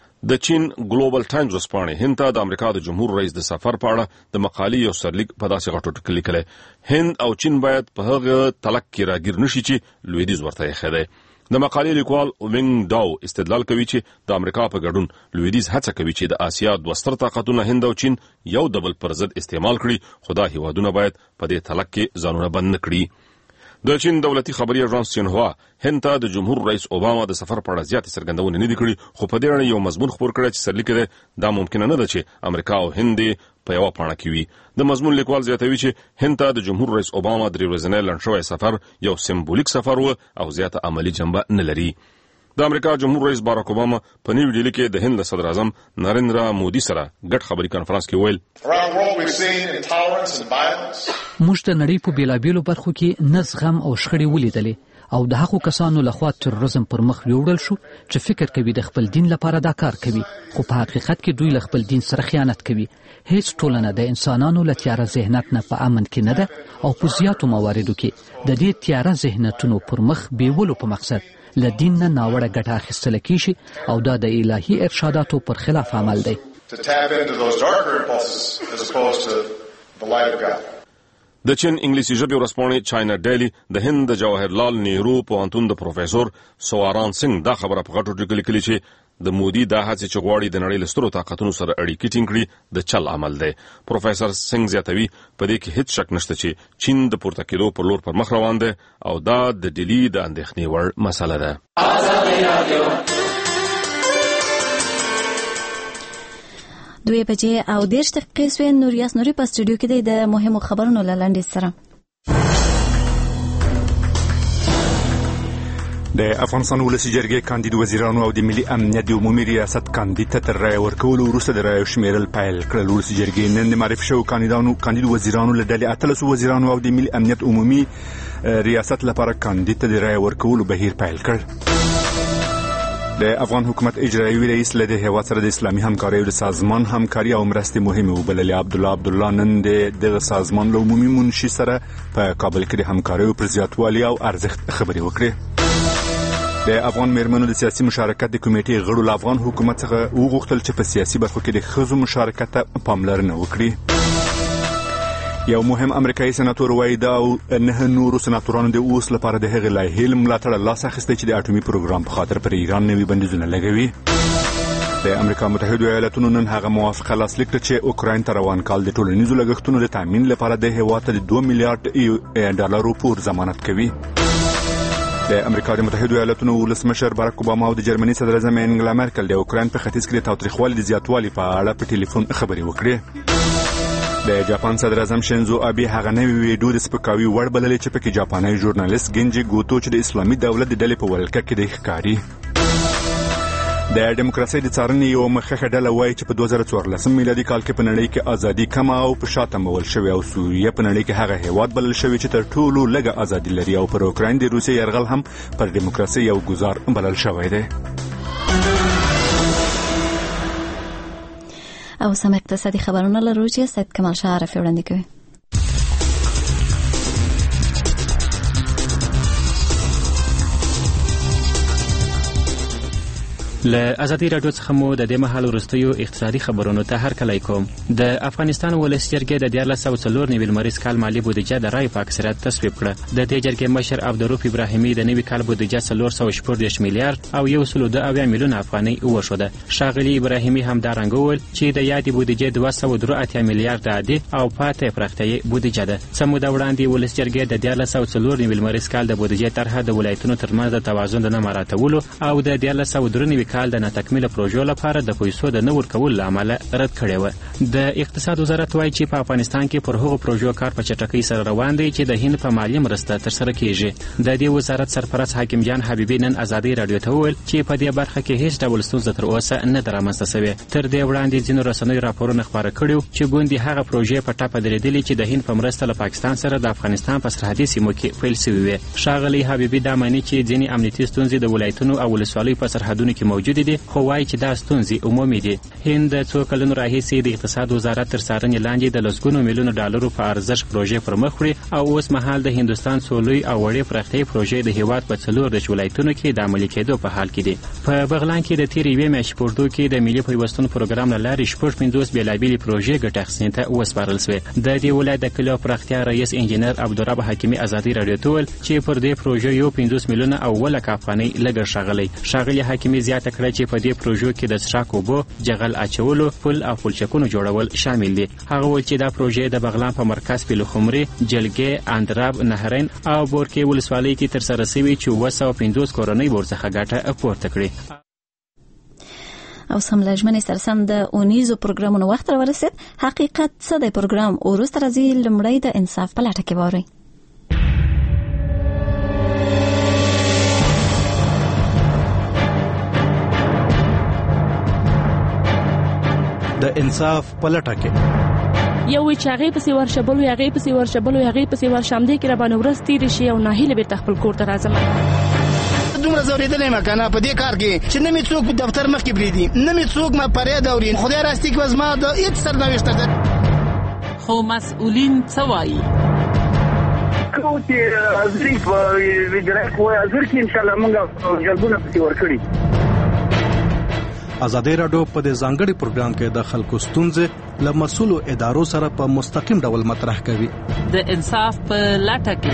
د چین ګلوبل ټایمز ورځپاڼې هند ته د امریکا د جمهور رئیس د سفر په اړه د مقالې یو سرلیک په داسې غټو ټکو لیکلی هند او چین باید په هغه تلک کې راګیر نشي چې لویدیځ ورته ایښی دی. د مقالې لیکوال وینګ ډاو استدلال کوي چې د امریکا په ګډون لویدیځ هڅه کوي چې د آسیا دوه ستر طاقتونه هند او چین یو د بل پر ضد استعمال کړي، خو دا هیوادونه باید په دې تلک کې ځانونه بند نه کړي. د چین دولتي خبري اژانس سینهوا هند ته د جمهور رئیس اوباما د سفر په اړه زیاتې څرګندونې نه دي کړي، خو په دې اړه یو مضمون خپور کړی چې سرلیک دی دا ممکنه نه ده چې امریکا او هند په یوه پاڼه کې وي. د مضمون لیکوال زیاتوي چې هند ته د جمهور رئیس اوباما د 3 ورځنی لنډ شوی سفر یو سمبولیک سفر و او زیاته عملی جنبه نه لري. د امریکا جمهور رئیس باراک اوباما په نیو ډیلی کې د هند صدر اعظم نریندرا مودي سره ګډ خبري کانفرنس کې ویل موږ د نړۍ په بیلابیلو برخو کې نه زغم او شخړې ولیدلې او د هغو کسانو لخوا تروریزم پر مخ وړل شو چې فکر کوي د خپل دین لپاره دا کار کوي، خو په حقیقت کې دوی له خپل دین سره خیانت کوي. هیڅ ټولنه د انسانانو له تیاره ذهنیت نه په امن کې نه ده او په زیاتو مواردو کې د دې تیاره ذهنیتونو پر مخ بیولو په مقصد له دین نه ناوړه ګټه اخیستل کیږي او دا د الهي ارشاداتو پر خلاف عمل دی. د چین انګلیسي ژبې ورځپاڼې چاینا ډیلی د هند د جواهرلال نهرو پوهنتون د پروفیسور سواران سنگ دا خبره په غټو ټکو لیکلې چې د مودي دا هڅې چې غواړي د نړۍ له سترو طاقتونو سره اړیکې ټینګ کړي د چل عمل دی. پروفیسور سنگ زیاتوي په دې کې هیڅ شک نشته چې چین د پورته کېدو پر لور پر مخ روان دی او دا د ډیلی د اندېښنې وړ مسله ده. دوی بجې او 10 دقیقې سوې. نوریاس نوري په سټوډیو کې د مهمو خبرونو لاندې سره. د افغانستان ولسي جرګې کاندید وزیرانو او د ملي امنیت د عمومي ریاست کاندید ته تر رایې ورکولو وروسته د رایو شمیرل پیل کړل. ولسي جرګې نن د معرفي شوو کاندید وزیرانو له ډلې 13 وزیرانو او د ملي امنیت عمومي ریاست لپاره کاندید ته د رایې ورکولو بهیر پیل کړ. د افغان حکومت اجرایوي رئیس له د هیواد سره د اسلامي همکاریو د سازمان همکاري او مرستې مهمه وبللې. عبدالله نن دغه سازمان له عمومي منشي سره په کابل کې د همکاریو پر زیاتوالي او ارزښت خبرې وکړې. د افغان میرمنو د سیاسي مشارکت د کمیټې غړو له افغان حکومت څخه وغوښتل چې په سیاسي برخو کې د ښځو مشارکت ته پاملرنه وکړي. یو مهم امریکایي سناتور وایي دا او 9 نورو سناتورانو د اوس لپاره د هغې لایحې ملاتړ لاس اخیستی چې د اټومي پروګرام په خاطر پر ایران نوي بندیزونه لګوي. د امریکا متحده ایالاتونو نن هغه موافقه لاسلیک کړه چې اوکراین ته روان کال د ټولنیزو لګښتونو د تامین لپاره د هیواد ته د 2 میلیارډ ډالرو پور ضمانت کوي. د امریکا د متحده ایالاتونو ولسمشر باراک اوباما او د جرمني صدر اعظم انګلا مرکل د اوکراین په ختیځ کې د تاوتریخوالي د زیاتوالي په اړه په ټلیفون خبرې وکړې. د جاپان صدر اعظم شینزو ابي هغه نوی ویډیو د سپکاوي وړ بللې چې پکې جاپاني ژورنالیست ګینجي ګوتو چې د اسلامي دولت د ډلې په ولکه کې د ښکاری. د دیموکراسي د څارنې یو مخکښه ډله وایي چې په 2014 میلادي کال کې په نړۍ کې ازادي کمه او په شاته مول شوې او سوریه په نړۍ کې هغه هیواد بلل شوی چې تر ټولو لږه ازادي لري او پر اوکراین د روسي یرغل هم پر دیموکراسي یو گزار بلل شوی دی. او سم اقتصادي خبرونه لرو چې سید کمال شاه عارف وړاندې کوي. له ازادي رادیو څخه مو د دې مهال وروستیو اقتصادي خبرونو ته هرکلی کوم. د افغانستان ولسي جرګې د 1404 نوي لمریز کال مالي بودیجه د رایې په اکثریت تصویب کړه. د دې جرګې مشر عبدالرؤف ابراهیمي د نوي کال بودیجه 414 میلیارډ او 102 میلیون افغانۍ وښوده. ښاغلي ابراهیمي همدارنګه وویل چې د یادې بودیجې 283 میلیارډ عادي او پاتې پراختیایي بودیجه ده. څه موده وړاندې ولسي جرګې د 1404 نوي لمریز کال د بودیجې طرحه د ولایتونو ترمنځ د توازن د نه مراعاتولو او د 1403 کال د ناتکمیله پروژو لپاره د پیسو د نه ورکولو له امله رد کړې وه. د اقتصاد وزارت وایي چې په افغانستان کې پر هغو پروژو کار په چټکۍ سره روان دی چې د هند په مالي مرسته ترسره کیږي. د دې وزارت سرپرست حاکم جان حبیبي نن ازادي رادیو ته وویل چې په دې برخه کې هیڅ ډول ستونزه تر اوسه نه ده رامنځته شوې. تر دې وړاندې ځینو رسنیو راپورونه خپاره کړي چې ګوندې هغه پروژې په ټاپه درېدلې چې د هند په مرسته له پاکستان سره د افغانستان په سرحدي سیمو کې پیل شوې وې. ښاغلي حبیبي دا معنی چې ځینې امنیتي ستونزې د ولایتونو او ولسوالیو په سرحدونو کې موجود دي، خو وایي چې دا ستونزې عمومي دي. هند د څو کلونو راهیسې د اقتصاد وزارت تر څارنې لاندې د لسګونو میلیونو ډالرو په ارزښت پروژې پر مخ وړي او اوس مهال د هندوستان څو لوی او وړې پراختیایي پروژې د هیواد په 14 ولایتونو کې د عملي کېدو په حال کې دي. په بغلان کې د تېرې یوې میاشتې په اردو کې د ملي پیوستون پروګرام له لارې 50 بېلابېلې پروژې ګټه اخیستنې ته وسپارل شوې. د دې ولایت د کلیو پراختیا رئیس انجینر عبدالرب حکیمي ازادي رادیو ته وویل چې پر دې پروژې یو 50 میلیونه او 1 افغانۍ لګښت ښاغلی. ښاغلي حکیمي زیاته کړه چې په دې پروژو کې د څښاک اوبو، جغل اچولو، پل او پلچکونو جوړول شامل دي. هغه وویل چې دا پروژې د بغلان په مرکز پیلخمري، جلګې، اندراب، نهرین او بورکې ولسوالۍ کې ترسره شوي چې 250 کورنۍ ورڅخه ګټه پورته کړي. او سم لجمنې سرسم د اونیزو پروګرامونو وخت راورسید. حقیقت څه د پروګرام وروسته راځي لمړی د انصاف په لټه کې وورئ. د انصاف په لټه کې یو چې هغه پسې ورشه بل هغه پسې ورشه بل هغه پسې ورشه هم دې کې را باندې ورځ تیر شي او ناهیله بیرته خپل کور ته راځم. دومره زورېدلې ما کنه په دې کار کې چې نه می څوک په دفتر مخ کې بریدي نه می څوک ما پرې دوري خدای راستي کې زما د هیڅ سرنوشت ده. خو مسؤلین څه وایي؟ کو چې ظریف وګړي کوی ازر کې ان شاء الله موږ جلبونه پسې ورکړي. ازادي راډیو په دې ځانګړي پروګرام کې د خلکو ستونزې له مسؤلو ادارو سره په مستقیم ډول مطرح کوي. د انصاف په لټه کې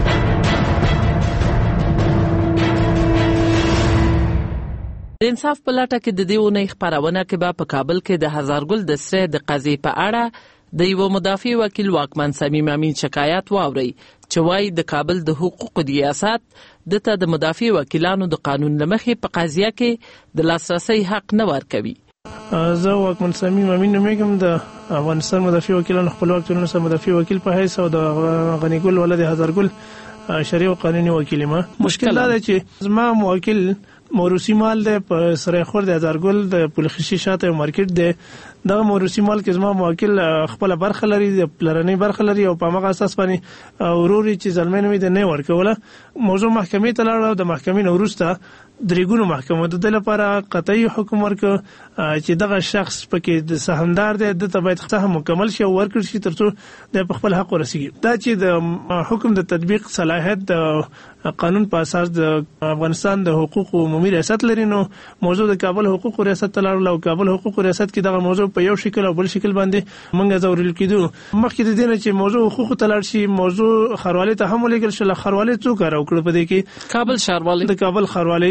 د انصاف په لټه کې د دې ونې خبرونه کې په کابل کې د هزارګل د سره د قضیې په اړه د یو مدافع وکیل واکمن صمیم امین شکایت واوري چې وايي د کابل د حقوقو ریاست دته د مدافع وکیلانو د قانون لمخې په قضیه کې د لاسرسي حق نه ورکوي. زه واکمن صمیم امین نومېږم د افغانستان مدافع وکیلانو خپلواک ټولنې سره مدافع وکیل په حیث او د غنی ګل ولد هزارګل شرعي او قانوني وکیل ما. مشکل دا دی چې زما موکل موروثي مال ده په سره خور د هزارګل د پولخشي شاته مارکیټ ده. دا موروثي مال کې زما موکل خپل برخه لري د پلرنۍ برخه لري او په هغه اساس باندې اوروري چې ځلمنه مې نه ورکوله. موضوع محکمې ته لاړ او د محکمې وروسته درېګونو محکمو د لپاره قطعي حکم ورک چې دغه شخص پکې د سهمدار دی د باید سهم مکمل شي او ورکړ شي ترڅو د خپل حق ورسیږي. دا چې د حکم د تطبیق صلاحیت د قانون په اساس د افغانستان د حقوقو عمومي ریاست لري نو موضوع د کابل حقوقو ریاست ته لاړ او کابل حقوقو ریاست کې دغه موضوع په یو شکل او بل شکل باندې موږ زورل کېدو. مخکې د دې نه چې موضوع حقوقو ته لاړ شي موضوع خروالي ته هم ولګل شو. خروالي څوک راوکړ په دې کې کابل ښاروالي د کابل خروالي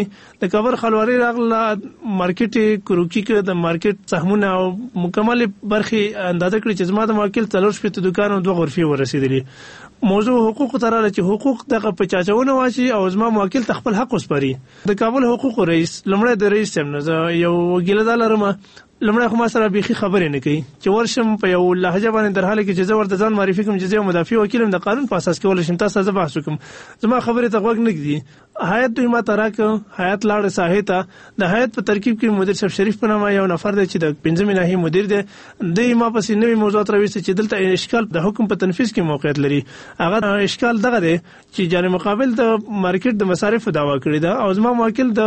راغله مارکیټ کروکی کې د مارکیټ سهمونه او مکمل برخي اندازه کړی چې زما د موکل 3 شپه دکان او 2 غرفي ورسېدلې. موضوع حقوق تراله چې حقوق دغه پچاچونه واشي او زما موکل خپل حق وسپاري. د کابل حقوق رئیس لمړی د رئیس سم نه یو وګیله دلرمه لمړی خو ما سره بيخي خبرې نه کوي چې ورشم په یو لهجه باندې در حاله کې چې زه ورته ځان معرفي کوم چې زه مدافع وکیلم د قانون په اساس کې ول شم تاسو زه بحث کوم زما خبره ته وګ نه کیدي. حیات دوی ما تراک حیات لاړ ساحته د حیات په ترکیب کې مدیر صاحب شریف په نامه یو نفر دی چې د 15 ناحیه مدیر دی. د ما پسې نوې موضوعات راويست چې دلته اشکال د حکم په تنفيذ کې موقعیت لري. هغه اشکال دغه دی چې جانب مقابل د مارکیټ د مصارف دعوا کړی دا او زما موکل د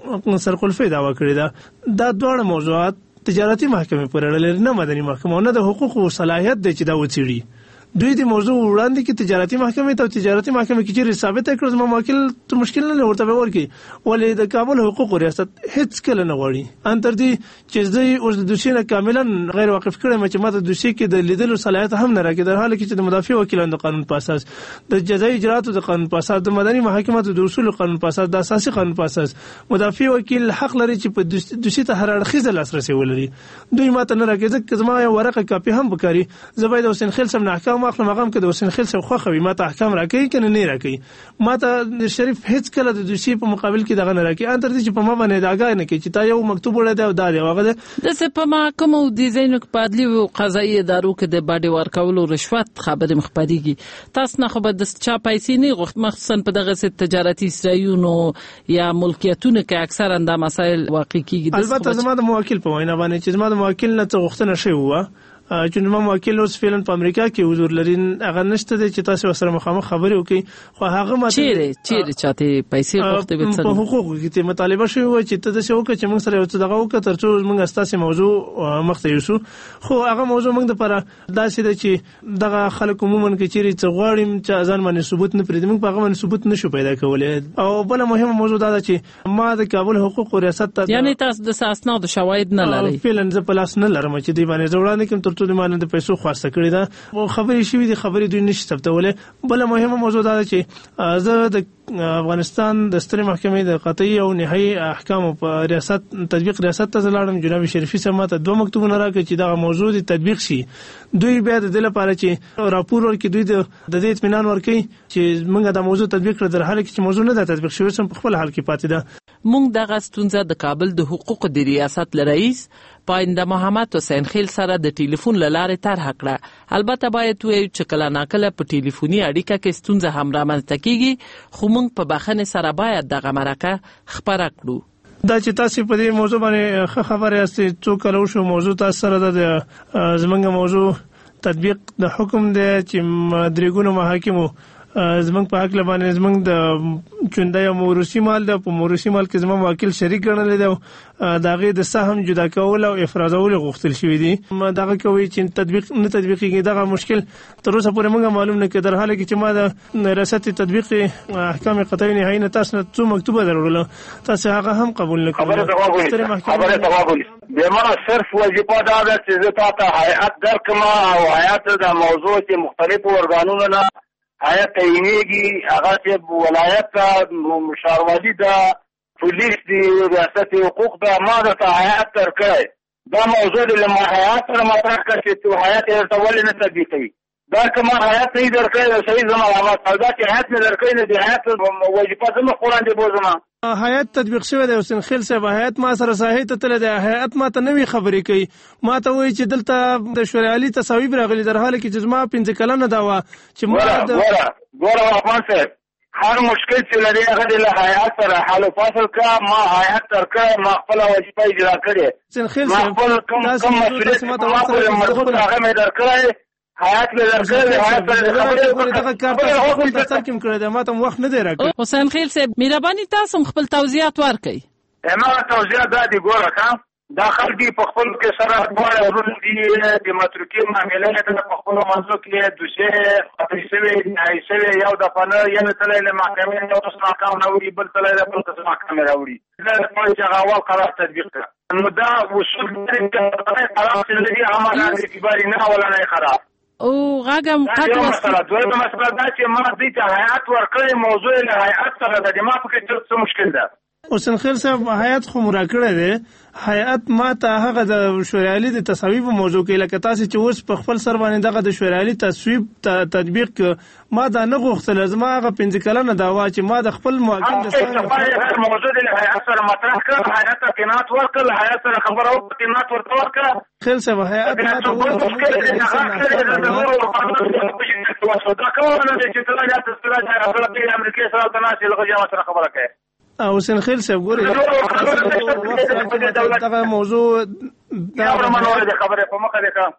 سرقلفي دعوا کړی دا. دا دوه موضوعات تجارتي محکمې پر اړه لري نه مدني محکمه نه د حقوقو صلاحیت دی چې دا وڅېړي. دوی د موضوع وړاندې کې تجارتي محکمې ته تجارتي محکمې کې چې ثابت کړو زما موکل ته مشکل نه ورته ورکی ولې د کابل حقوقو ریاست هیڅ کله نه غواړي ان تر دې چې دوی اوس د دوشي نه کاملا غیر واقف کړي چې ماته دوشي کې د لیدلو صلاحیت هم نه راکې در حال کې چې د مدافع وکیلانو د قانون په اساس د جزایي اجراتو د قانون په اساس د مدني محاکماتو د اصول قانون په اساس د اساسي قانون په اساس مدافع وکیل حق لري چې په دوشي ته هر اړخیز لاسرسي ولري. دوی ماته نه راکې ځکه زما یو ورقه کاپي هم وکړي زبید حسین خیل سم نه احکام اخلم هغه کې د حسین خیل سم خوخوي ماته احکام راکې کنه نه راکې ماته شریف هیڅ کله د دوشي په مقابل کې دغه نه راکې ان تر دې چې په ما باندې داګه نه کې چې تا یو مکتوب وړه دا دا هغه د په محکمه او د زینو پادلی او قضایي ادارو کې د باډي ورکولو رشوت خبره مخبريږي. تاسو نه خو به د چا پیسې نه غوښت مخصوصا په دغه تجارتي سرایونو یا ملکیتونو کې اکثر انده مسایل واقع کیږي. البته زما د موکل په وینا باندې چې زما د موکل نه څه غوښتنه شوی و چې نو موکل اوس فعلا په امریکا کې حضور لري هغه نشته چې تاسو سره مخامخ خبرې وکړي خو هغه ما چیرې چاته پیسې وخت به په حقوقو کې مطالبه شوی و چې ته د شو چې موږ سره یو څه دغه وکړ ترڅو موږ استاسي موضوع مخته یوسو خو هغه موضوع موږ لپاره داسې ده چې دغه خلک عموما کې چیرې څه غواړي چې ځان باندې ثبوت نه پریدم په هغه باندې ثبوت نشو پیدا کولای. او بل مهمه موضوع دا ده چې ما د کابل حقوقو ریاست ته یعنی تاسو د اسناد شواهد نه لرئ فعلا ز پلاس نه لرم چې دی باندې وړاندې کوم ترڅو د مان د پیسو خاصه کړی دا خبرې شوې دي خبرې دوی نشي ثبتولې. بل مهمه موضوع دا ده چې زه د افغانستان د سترې محکمې د قطعي او نهایي احکام په ریاست تطبیق ریاست ته لاړم جناب شریفي سماته 2 مکتوبونه راکړي چې دا موضوع د تطبیق شي. دوی بیا د دې لپاره چې راپور ورکړي دوی د دې اطمینان ورکړي چې موږ دا موضوع تطبیق کړو در حال کې چې موضوع نه د تطبیق شوی سم په خپل حال کې پاتې ده. موږ دغه ستونزه د کابل د حقوقو د ریاست رئیس پاینده محمد حسین خیل سره د ټلیفون لاره طرح کړه. البته باید وایو چې کله ناکله په ټلیفوني اړیکه کې ستونزه هم رامنځته کیږي خو موږ په بخښنې سره باید دغه مرکه خبره کړو. دا چې تاسو په دې موضوع باندې خبره یاستئ څو کله شو موضوع تاسو سره د زمنګ موضوع تطبیق د حکم دی چې درېګونو محاکمو زمونږ په حق باندې زمونږ د چوندای او موروثي مال د په موروثي مال کې زمونږ وکیل شریک ګڼل دی دا غي د سهم جدا کول او افرازول غوښتل شوی دی دغه کوي چې تطبیق نه تطبیقي دغه مشکل تر اوسه پورې موږ معلوم نه کړ در حاله کې چې ما د ریاست تطبیق احکام قطعی نهایی نه تاسو نه څو مکتوبه درول تاسو هغه هم قبول نه کړل خبره توابل بما صرف وظیفه دا ده چې زه تاسو هيئت درکما او هيئت د موضوع چې مختلفو ارګانونو نه هيئت تعینیږي هغه چې ولایت مشاورتي ده پولیس دی ریاست حقوق ده ما د هيئت ترکه دا موضوع د هيئت سره مطرح کړي چې هيئت ارتول نه تطبیقي دا کومه هيئت نه درکړي صحیح زما علامات او دا چې هيئت نه درکړي نه دی هيئت وظیفه زما قران دی بوزما هيئت تطبیق شوی دی حسین خیل صاحب هيئت ما سره ساحې ته تل دی هيئت ما ته نوې خبرې کوي ما ته وایي چې دلته د شورای عالی تصاویب راغلي در حاله کې چې زما 15 کلنه دا و چې ما ګوره افغان صاحب هر مشکل چې لري هغه د هيئت سره حل او فصل کا ما هيئت ترکه ما خپل وظیفه اجرا کړې حسین خیل صاحب کوم مسؤلیت ما هغه مې درکړې حیات له درکړه حیات له خبرې دغه کار په خپل دفتر کې کړی دی ما ته وخت نه دی راکړی حسین خیل صاحب مهرباني تاسو خپل توضیحات ورکړئ ما توضیحات دا دی ګوره کا دا خلک په خپل کې سره ډول ورول دي د متروکي معاملې ته په خپل منځو کې دوشه اپریسوي نایسوي یو د فنه یو تلای له محکمې یو د محکمې نوري بل تلای له بل د محکمې راوړي دا په چې اول قرار تطبیق کړ نو دا وصول د قرار چې لري عمل اعتباري نه ولا نه خراب او غاګم قطع مسله دویمه مسله دا چې ما دې ته هيئت ورکړې موضوع له هيئت سره د ما په کې څه مشکل ده حسین خیل صاحب هيئت خو مرا کړی دی هيئت ما ته هغه د شورای عالی د تصویب موضوع کې لکه تاسو چې اوس په خپل سر باندې دغه د شورای عالی تصویب تطبیق ما دا نه غوښتل زما هغه 15 کلنه دا وا چې ما د خپل موکل د سره موضوع له هيئت سره مطرح کړ هيئت قناعت ورکړ هيئت سره خبره او قناعت ورکړ خیل صاحب هيئت ما ته وصدا کوله چې تل یا تاسو راځي امریکای سره د ناشې لږه سره خبره کوي حسین خیل صاحب ګوري دغه موضوع دا منور د خبره په مخه ده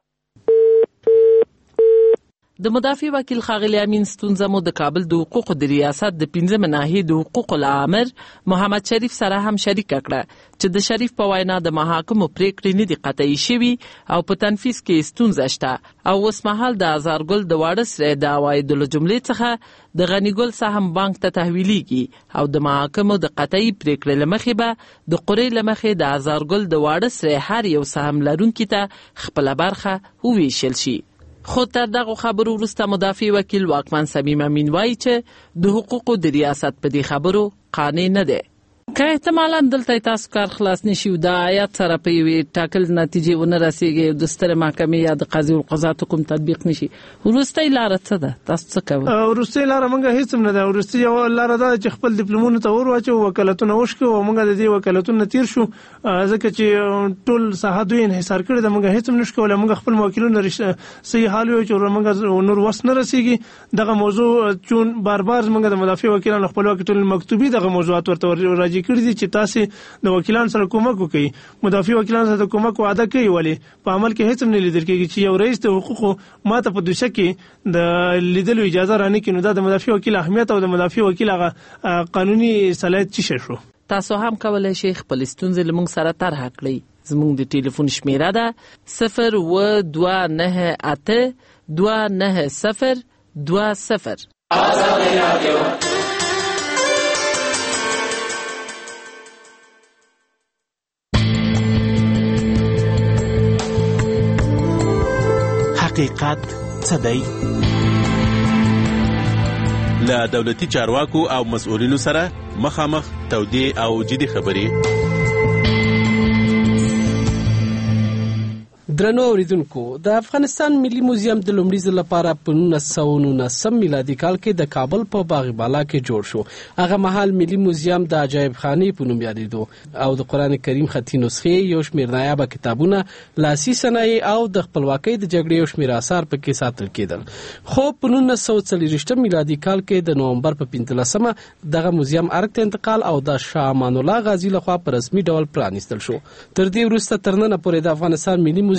د مدافع وکیل ښاغلی امین ستونزه مو د کابل د حقوقو د ریاست د 15 ناحیې د حقوقو العامر محمد شریف سره هم شریک کړه چې د شریف په وینا د محاکمو پریکړې نه دي قطعي شوي او په تنفیذ کې ستونزه شته او اوس مهال د ازارګل د واړه سره د عوایدو له جملې څخه د غنیګل سهم بانک ته تحویلېږي او د محاکمو د قطعي پریکړې لمخې به د قرې لمخې د ازارګل د واړه سره هر یو سهم لرونکي ته خپل برخه وویشل شي خو تر دغه خبرو وروسته مدافع وکیل واکمن صمیم امین وایي چې د حقوقو د ریاست په دې خبرو قانع نه دی که احتمالاً دلته تاسو کار خلاص نشي او د آیات سره په یوې ټاکل نتیجې ونه رسیږي د سترې محکمې یا د قاضي القضات حکم تطبیق نشي وروستۍ لاره څه ده تاسو څه کوئ وروستۍ لاره موږ هیڅ نه ده وروستۍ یو لاره ده چې خپل ډیپلومونو ته ور واچو وکالتونه وشکو او موږ د دې وکالتونو تیر شو ځکه چې ټول ساحه دوی انحصار کړی ده موږ هیڅ نشو کولای موږ خپل موکلونو صحیح حال وي چې موږ نور وس نه رسیږي دغه موضوع چون بار بار موږ د مدافع وکیلانو خپل وکیل مکتوبي دغه موضوعات ورته راځي کړی دي چې تاسو د وکیلانو سره کومک وکړي مدافع وکیلانو سره کومک وعده کوي ولی په عمل کې هیڅ نه لیدل کېږي چې یو رئیس د حقوقو ماته په دوشه کې د لیدلو اجازه رانه کینو دا د مدافع وکیل اهمیت او د مدافع وکیل هغه قانوني صلاحیت څه شو تاسو هم کولای شئ خپل ستونزې لمونږ سره طرح کړئ زموږ د ټلیفون شمیره ده 029829020 آزادی رادیو حقیقت څه دی؟ له دولتي چارواکو او مسؤلینو سره مخامخ تودې او جدي خبرې. درنو اوریدونکو د افغانستان ملي موزیم د لومړي ځل لپاره په 1919 میلادي کال کې د کابل په باغ بالا کې جوړ شو. هغه مهال ملي موزیم د عجایب خانې په نوم یادېدو او د قران کریم خطي نسخې یو شمېر نایابه کتابونه لاسي صنایع او د خپلواکۍ د جګړې یو شمېر آثار پکې ساتل کېدل. خو په 1940 میلادي کال کې د نومبر په 15مه دغه موزیم ارګ ته انتقال او د شاه امان الله غازي لخوا په رسمي ډول پرانیستل شو. تر دې وروسته تر نن پورې د افغانستان ملي موزیم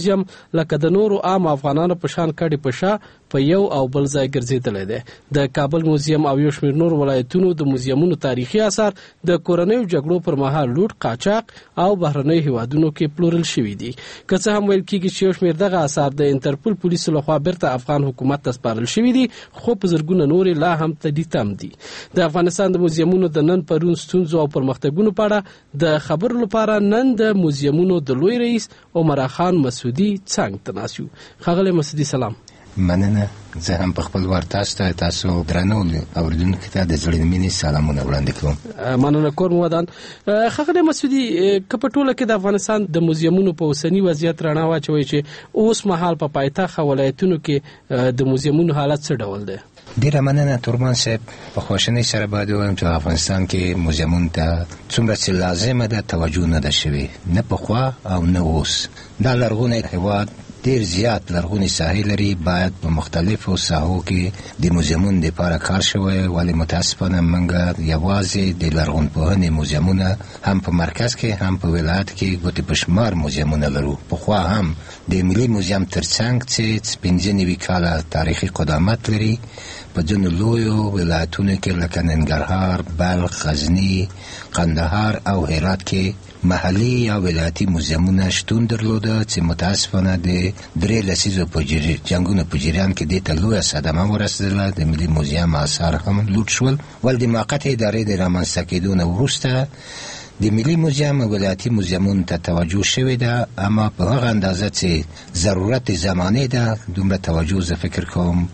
موزیم لکه د نورو عام افغانانو په شان کډې په شا په یو او بل ځای ګرځېدلی دی. د کابل موزیم او یو شمېر نور ولایتونو د موزیمونو تاریخي اثار د کورنیو جګړو پر مهال لوټ، قاچاق او بهرنیو هیوادونو کې پلورل شوي دي. که څه هم ویل کېږي چې یو شمېر دغه اثار د انټرپول پولیسو لخوا بیرته افغان حکومت ته سپارل شوي دي، خو په زرګونه نورې لا هم تم دي. د افغانستان د موزیمونو د نن پرون ستونزو او پرمختګونو په اړه د خبرو لپاره نن د موزیمونو د لوی رئیس عمر خان مسعودي څنګ ته ناست یو. ښاغلی مسعودي سلام. مننه. زه هم په خپل وار تاسو درنو اوریدونکو ته د زړه مینې سلامونه وړاندې کوم. مننه کوم ودان. ښاغلی مسعودي، که په ټوله کې د افغانستان د موزیمونو په اوسني وضعیت رڼا واچوي چې اوس مهال په پایتخت ولایتونو کې د موزیمونو حالت څه ډول دی؟ ډیره مننه تورمان صاحب. په خواشینۍ سره باید ووایم چې افغانستان کې موزیمونو ته څومره چې لازمه ده توجه نه ده شوې، نه پخوا او نه اوس. دا لرغونی هېواد ډیر زیات لرغونی ساحې لري، باید په مختلفو ساحو کې د موزیمونو لپاره کار شوی، ولی متاسفانه موږ یوازې د لرغونپوهنې موزیمونه هم په مرکز کې هم په ولایت کې ګوتې په شمار موزیمونه لرو. پخوا هم د ملي موزیم ترڅنګ چې 95 کاله تاریخي قدامت لري، په ځینو لویو ولایتونو کې لکه ننګرهار، بلخ، غزني، قندهار او هرات کې محلي یا ولایتي موزیمونه شتون درلوده چې متاسفانه د 3 لسیزو جنګونو په جریان کې دې ته لویه صدمه ورسېدله. د ملي موزیم آثار هم لوټ شول، ول د موقتې ادارې د رامنځته کېدو نه وروسته د ملي موزیم او ولایتي موزیمونو ته توجه شوې ده، اما په هغه اندازه چې ضرورت زمانې ده دومره توجه زه فکر کوم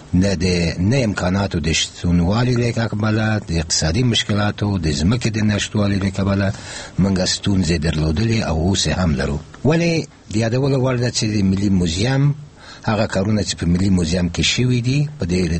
نه امکاناتو د شتونوالي له کبله، د اقتصادي مشکلاتو، د ځمکې د نشتوالي له کبله موږ ستونزې درلودلې او اوس هم لرو. ولې د یادولو وړ ده چې د ملي موزیم هغه کارونه چې په ملي موزیم کې شوي دي په دې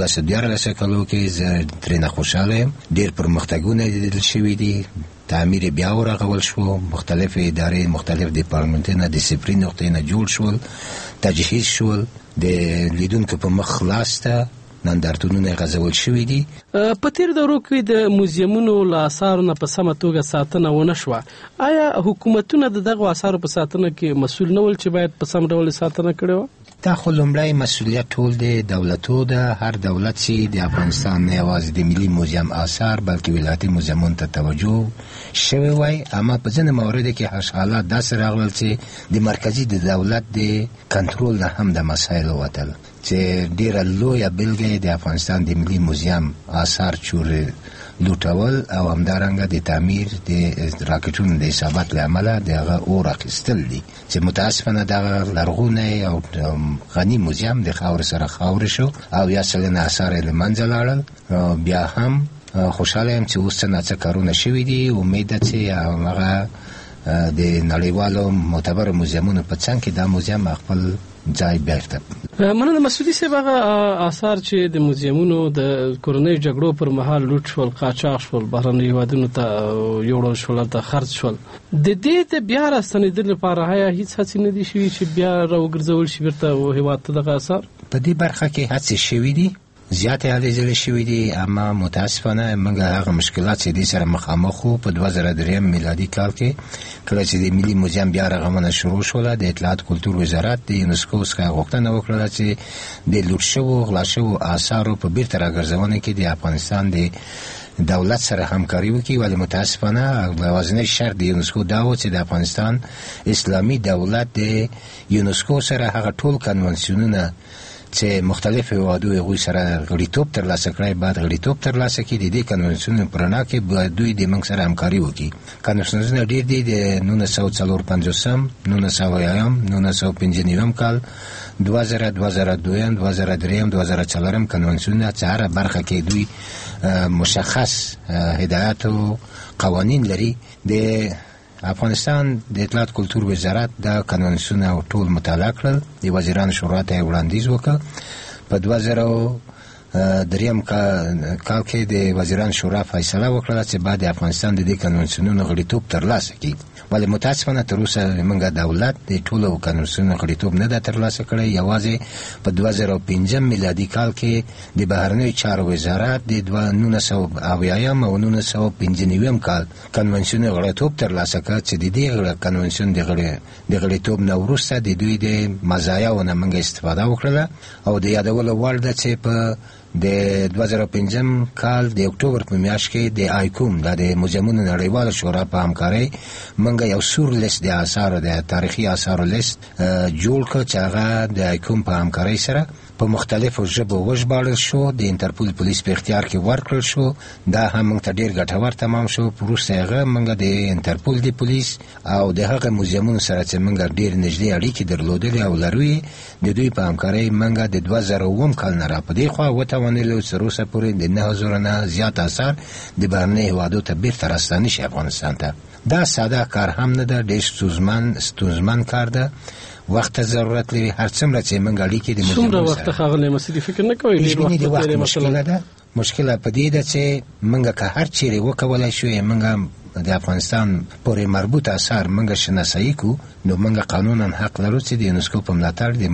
12 کالو کې زه ترېنه خوشحاله یم. ډېر پرمختګونه لیدل شوي دي، تعمیر بیا ورغول شو، مختلف ادارې، مختلف دیپارتمنټونه د صفري نقطې نه جوړ شول، تجهیز شول، د لیدونکو په مخ خلاص ته نندارتونونه غځول شوي دي. په تیر دورو کې د موزیمونو له اثارو نه په سمه توګه ساتنه ونه شوه. آیا حکومتونه د دغه اثارو په ساتنه کې مسؤل نه ول چې باید په سم ډول ساتنه کړې وه؟ دا خو لومړی مسؤلیت ټول د دولتو ده. هر دولت چې د افغانستان نه یوازې د ملي موزیم آثار بلکې ولایتي موزیمونو ته توجه شوی وای، اما په ځینې موردو کې حالات داسې راغلل چې د مرکزي د دولت د کنټرول نه هم د مسایلو وتل، چې ډیره لویه بیلګه د افغانستان د ملي موزیم آثار چورې لوټول او همدارنګه د تعمیر د راکټونو د اصابت له امله دغه اور اخیستل دي، چې متاسفانه دغه لرغونی او غني موزیم د خاور سره خاور شو او یا سلنه اثار له منځه لاړل. بیا هم خوشاله یم چې اوس څه کارونه شوي دي. امید ده چې هغه د نړیوالو معتبر موزیمونو په څنګ کې دا موزیم خپل ځای بیرته. مننه مسعودي صاحب. هغه آثار چې د موزیمونو د کورنیو جګړو پر مهال لوټ شول، قاچاق شول، بهرنیو هیوادونو ته یوړل شول، ته خرڅ شول، د دې ته بیا راستنېدل لپاره هیا هیڅ هڅې نه دي شوي چې بیا راوګرځول شي بیرته هیواد ته دغه آثار؟ په دې برخه کې هڅې شوي دي، زیاتې هلې ځلې شوي دي، اما متاسفانه موږ هغه مشکلات چې دې سره مخامخ وو په 2003 میلادي کال کې کله چې د ملي موزیم بیا رغونه شروع شوله. د اطلاعات کلتور وزارت د یونسکو څخه غوښتنه وکړه چې د لوټ شوو غلا شوو آثارو په بیرته راګرځونه کې د افغانستان د دولت سره همکاري وکړي، ولی متاسفانه یوازینی شرط د یونسکو دا و چې د افغانستان اسلامي دولت د یونسکو سره هغه ټول کنوانسیونونه چې مختلف هیوادو هغوی سره غړیتوب ترلاسه کړی باید غړیتوب ترلاسه کړي. د دې کنوانسیون په رڼا کې باید دوی د موږ سره همکاري وکړي. کنوانسیونونه ډېر دي، د 1954 1900 1995 کال 2000 2002 2003 2004 کنوانسیونونه چې هره برخه کې دوی مشخص هدایات او قوانین لري. د افغانستان د اطلاعات کلتور وزارت دا کنوانسیون او ټول مطالعه کړل، د وزیرانو شورا ته وړاندیز وکړ. په دریم کال کې د وزیران شورا فیصله وکړه چې بعد افغانستان د دې کنوانسیونونو غړیتوب ترلاسه کړي، ولی متاسفانه تر اوسه موږ دولت د ټولو کنوانسیونونو غړیتوب نه ده ترلاسه کړی. یوازې په 2005 میلادي کال کې د بهرنیو چارو وزارت د 1980 او 1995 کال کنوانسیون غړیتوب ترلاسه کړ چې د دې کنوانسیون د غړیتوب نه وروسته د دوی د مزایاونو موږ استفاده وکړه او د یادولو وړ ده چې په د 2005 کال د اکتوبر په میاشت کې د آیکوم د موزیمونو نړیواله شورا په همکارۍ موږ یو سور لیست د آثارو د تاریخي آثارو لیست جوړ کړ چې هغه د آیکوم په همکارۍ سره په مختلفو ژبو وژباړل شو، د انټرپول پولیس په اختیار کې ورکړل شو. دا هم موږ ته ډیر ګټور تمام شو. وروسته هغه موږ د انټرپول د پولیس او د هغه موزیمونو سره چې موږ ډیر نږدې اړیکې درلودلې او لرو د دوی په همکارۍ موږ د 2009 کال نه را په دې خوا وتوانیدو چې وروسته پورې د 9000 نه زیات آثار د بهرنیو هیوادو ته بیرته راستانه شي افغانستان ته. دا ساده کار هم نه ده، ډیر ستونزمن کار ده، وخت ضرورت لري. هر څومره چې موږ اړیکې د څومره وخت خاغلی مسلې فکر نه کوي ډیر وخت مشکله ده. مشکله په دې ده چې موږ که هر چیرې وکولای شو موږ د افغانستان پورې مربوط آثار موږ شناسایی کو، نو موږ قانونا حق لرو چې د یونسکو په ملاتړ د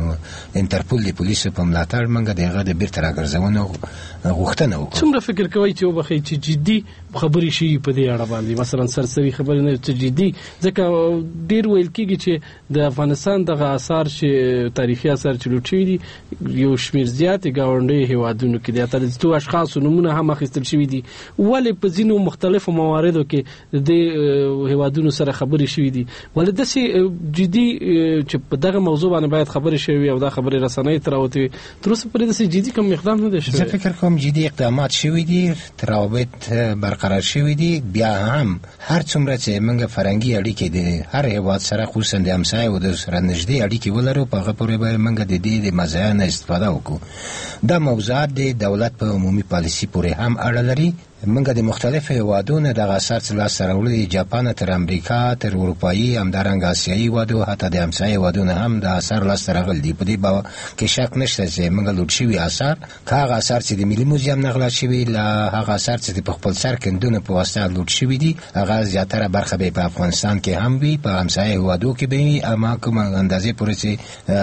انټرپول د پولیسو په ملاتړ موږ دغه د بیرته راګرځونې غوښتنه وکړو. څومره فکر کوي چې وبخي چې جدي خبرې شي په دې اړه باندې، مثلا سرسري خبرې نه چې جدي، ځکه ډیر ویل کېږي چې د افغانستان دغه آثار چې تاریخي آثار چې لوټ شوي دي یو شمیر زیات ګاونډي هیوادونو کې دي، اتل څو اشخاص نمونه هم اخیستل شوي دي، ولې په ځینو مختلفو مواردو کې د هیوادونو سره خبرې شوي دي، ولې داسې جدي چې په دغه موضوع باندې باید خبرې شوي او دا خبرې رسنۍ ته راوتې تر اوسه پورې داسې جدي کوم اقدام نه دی شوی؟ زه فکر کوم جدي اقدامات شوي دي، روابط برقرار شوي دي. بیا هم هر څومره چې موږ فرهنګي اړیکې د هر هیواد سره خصوصا د همسایه د سره نږدې اړیکې ولرو، په هغه پورې به موږ د دې د مزایا نه استفاده وکړو. دا موضوعات د دولت په عمومي پالیسي پورې هم اړه لري. موږ د مختلفو هیوادونو د آثار څخه لاسته راوړل، جاپان تر امریکا تر اروپایي همدارنګه آسیایي هیوادو حتی د همسایه هیوادونو هم د آثار لاسته راغلي دي. په دې باور کې شک نشته چې موږ لوټ شوي آثار، هغه آثار چې د ملي موزیم نه غلا شوي، له هغه آثار چې په خپل سر کندونه په واسطه لوټ شوي دي، هغه زیاتره برخه به په افغانستان کې هم وي، په همسایه هیوادو کې به وي. اما کوم اندازې پورې چې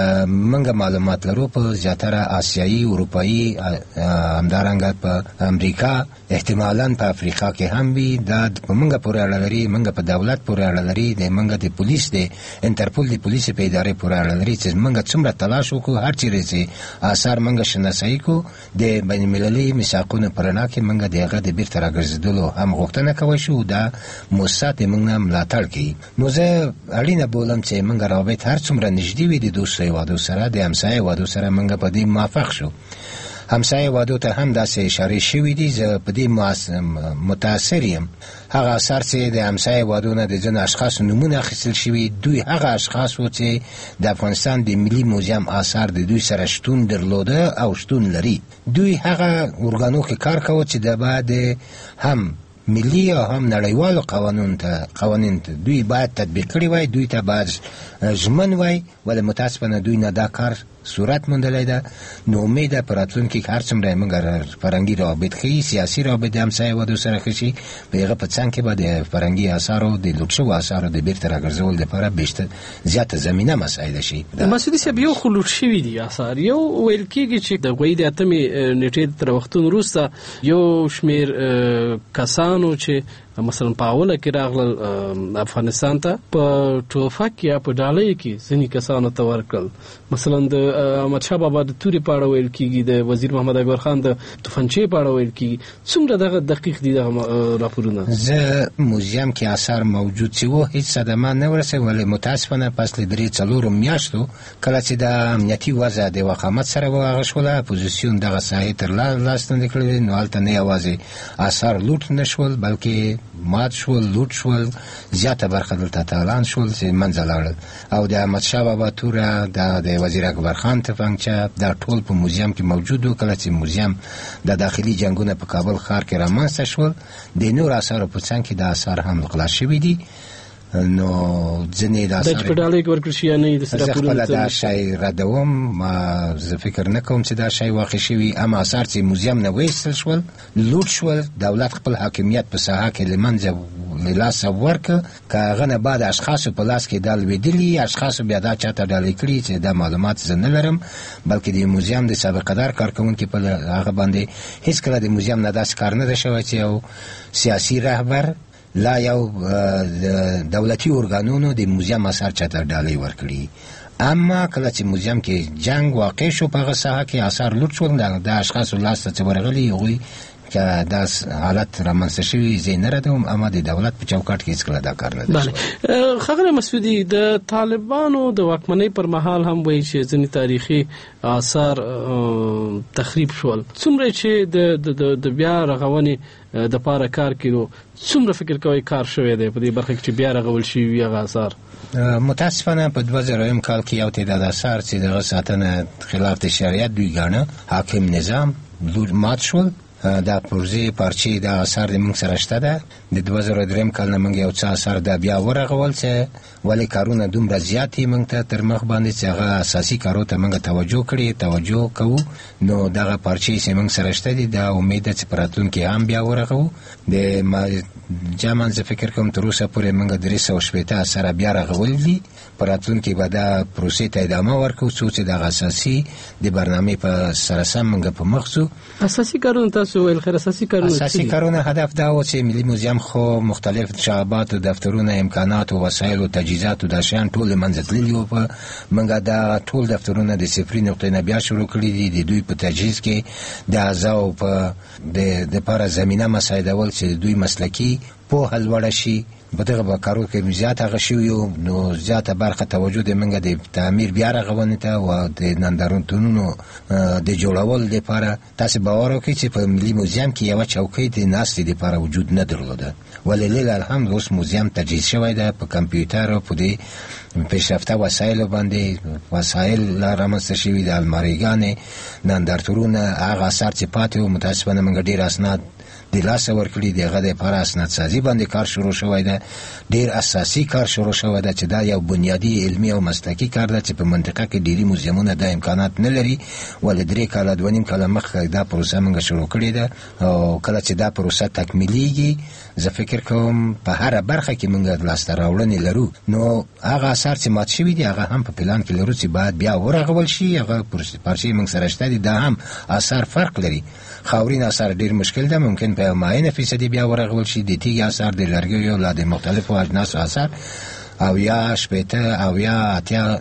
موږ معلومات لرو په زیاتره آسیایي، اروپایي، همدارنګه په امریکا، احتمالاً په افریقا کې هم وي. دا په موږ پورې اړه لري، موږ په دولت پورې اړه لري، د موږ د پولیس د انټرپول د پولیس په ادارې پورې اړه لري چې موږ څومره تلاش وکړو هر چیرې چې آثار موږ شناسایی کو. د بین المللي میثاقونو پر نه کې موږ دغه د بیرته راګرځېدلو هم غوښتنه کوي شو، دا موسسات موږ ملاتړ کوي. نو زه اړینه بولم چې موږ روابط هر څومره نږدې وي د دوستو هیوادو سره، د همسایه هیوادو سره موږ په دې موافق شو. همسایه هیوادو ته هم داسې اشارې شوي دي. زه په دې متاثر یم. هغه اثر چې د همسایه هیوادو نه د ځینو اشخاصو نومونه اخیستل شوي، دوی هغه اشخاص وو چې د افغانستان د ملي موزیم آثار د دوی سره شتون درلوده او شتون لري. دوی هغه ارګانو کې کار کوي چې د بعد هم ملي او هم نړیوالو قوانین ته دوی باید تطبیق کړي وای، دوی ته باید ژمن وای، ولې متاسفانه دوی نه دا کار صورت موندلی ده. نو امید پر راتلونکي کې هر څومره موږ فرهنګي روابط ښیي، سیاسي روابط د همسایه هیوادو سره ښه شي، په هغه په څنګ کې به د فرهنګي آثارو د لوټ شوو آثارو د بیرته راګرځولو لپاره زیاته زمینه مساعده شي. مسعودي صاحب، یو خو لوټ شوي دي آثار، یو ویل کېږي چې د غوی د اتمې نیټې تر وختونو وروسته یو شمېر کسانو چې مثلا په اوله کې راغلل افغانستان ته په ټوفک یا په ډالۍ کې ځینې کسانو ته ورکړل. مثلا د احمدشاه بابا د تورې په اړه ویل کېږي، د وزیر محمد اکبر خان د توفنچې په اړه ویل کېږي. څومره دغه دقیق دي دغه راپورونه؟ زه موزیم کې آثار موجود چې وو هیڅ صدمه نه ورسېده، ولې متاسفانه پس له 3-4 میاشتو کله چې د امنیتي وضع د وخامت سره هغه شوله، اپوزیسیون دغه ساحې تر لاس لاندې کړې، نو هلته نه یوازې آثار لوټ نه شول بلکې مات شول، لوټ شول، زیاته برخه دلته تالان شول چې منځه لاړل. او د احمدشاه بابا توره، د وزیر اکبر خان تفنګچه، دا ټول په موزیم کې موجود و. کله چې موزیم د داخلي جنگونه په کابل ښار کې رامنځته شول، د نور آثارو په څنګ کې د آثار هم غلا شوي دي. نو ځنې د اثار د چټډالۍ ورکړ شي یا نه د سره خپل دا شای ردوم ما زه فکر نه کوم چې دا شای واقع شوی. اما اثار چې موزیم نه وېستل شول لوټ شول، دولت خپل حاکمیت په ساحه کې لمنځه لاس ورکړ. کاغه نه بعد اشخاص په لاس کې دال ویدلی اشخاص بیا دا چاته ډالۍ کړی چې دا معلومات زه نه لرم، بلکې د موزیم د سابقه دار کارکونکو په هغه باندې هیڅ کله د موزیم نه داس کار نه شوی چې یو سیاسي رهبر لا یو دولتي ارګانونو د موزیم اثار چاته ډالۍ ورکړي. اما کله چې موزیم کې جنگ واقع شو په هغه ساحه کې اثار لوټ شول، د اشخاص لاس ته ورغلي هغوی که دا حالت رامنځته شوی زه نه ردوم، اما د دولت په چوکاټ کې هیڅ کله دا کار نه دی. ښاغلی مسعودي، د طالبانو د واکمنۍ پر مهال هم وایي چې ځینې تاریخي آثار تخریب شول. څومره چې د بیا رغونې د پاره کار کړو، څومره فکر کوي کار شوی دی په دې برخه کې چې بیا رغول شي هغه آثار؟ متاسفانه په 2000 کال کې یو تعداد آثار چې دغه ساتنه خلاف د شریعت دوی ګاڼه حاکم نظام مات شول. دا پروژې پارچې د آثار د موږ سره شته ده. د 2003 کال نه موږ یو څه آثار د بیا ورغول چې ولې کارونه دومره زیات موږ ته تر مخ باندې چې هغه اساسي کارو ته موږ توجه کوو. نو دغه پارچې چې موږ سره شته دي دا امید چې پراتونکو هم بیا ورغو. د جامن زه فکر کوم تر اوسه پورې موږ 380 آثار بیا رغول دي. پراتونکو به دا پروسې ته ادامه ورکو چې د اساسي د برنامه په سره سم موږ په مخزو اساسي کارونه تاسو ویل خیر اساسي کارونه هدف دا و چې ملي موزیم خو مختلف شعبات او دفترونه امکانات او وسایل او تجهیزات او د شیان ټول منځتللی او په منګه دا ټول دفترونه د صفري نقطې نه بیا شروع کړی دي. د دوی په تجهیز کې د اعضاء په د لپاره زمينه مساعدول چې دوی مسلکی په حل وړ شي. په دغه کارو کې زیاته غشیو نو زیاته برخه توجه د منګه د تعمیر بیا رغونې ته او د نندارتونونو د جوړول لپاره. تاسو باور وکړئ چې په ملي موزیم کې یو چوکۍ د ناستې لپاره وجود نه درلوده، ولله الحمد اوس موزیم تجهیز شوی دی په کمپیوټر او په دې پیشرفته وسایل باندې وسایل رامنځته شوي د الماریګانې نندارتونونه هغه اثار چې پاتې او متاسفانه موږ ډیر اسناد د لاس ورکړي دغه د لپاره اسناد سازي باندې کار شروع شوی دی. ډیر اساسي کار شروع شوی دی چې دا یو بنیادی علمي او مسلکي کار دی چې په منطقه کې ډیری موزیمونه د امکانات نه لري. ولې 3 کال 2.5 کال مخکې دا پروسه موږ شروع کړې ده او کله چې دا پروسه تکمیلېږي زه فکر کوم په هر برخه کې موږ لاسته راوړنې لرو. نو هغه اثار چې مات شوي دي هغه هم په پلان کې لرو چې باید بیا ورغول شي. هغه پارچې موږ سره شته دي، دا هم اثار فرق لري. خاورین اثار ډیر مشکل ده، ممکن په معینه فیصدي بیا ورغول شي. د تیږې اثار د لرګیو لا د مختلفو اجناسو اثار او یا شپېته او یا اتیا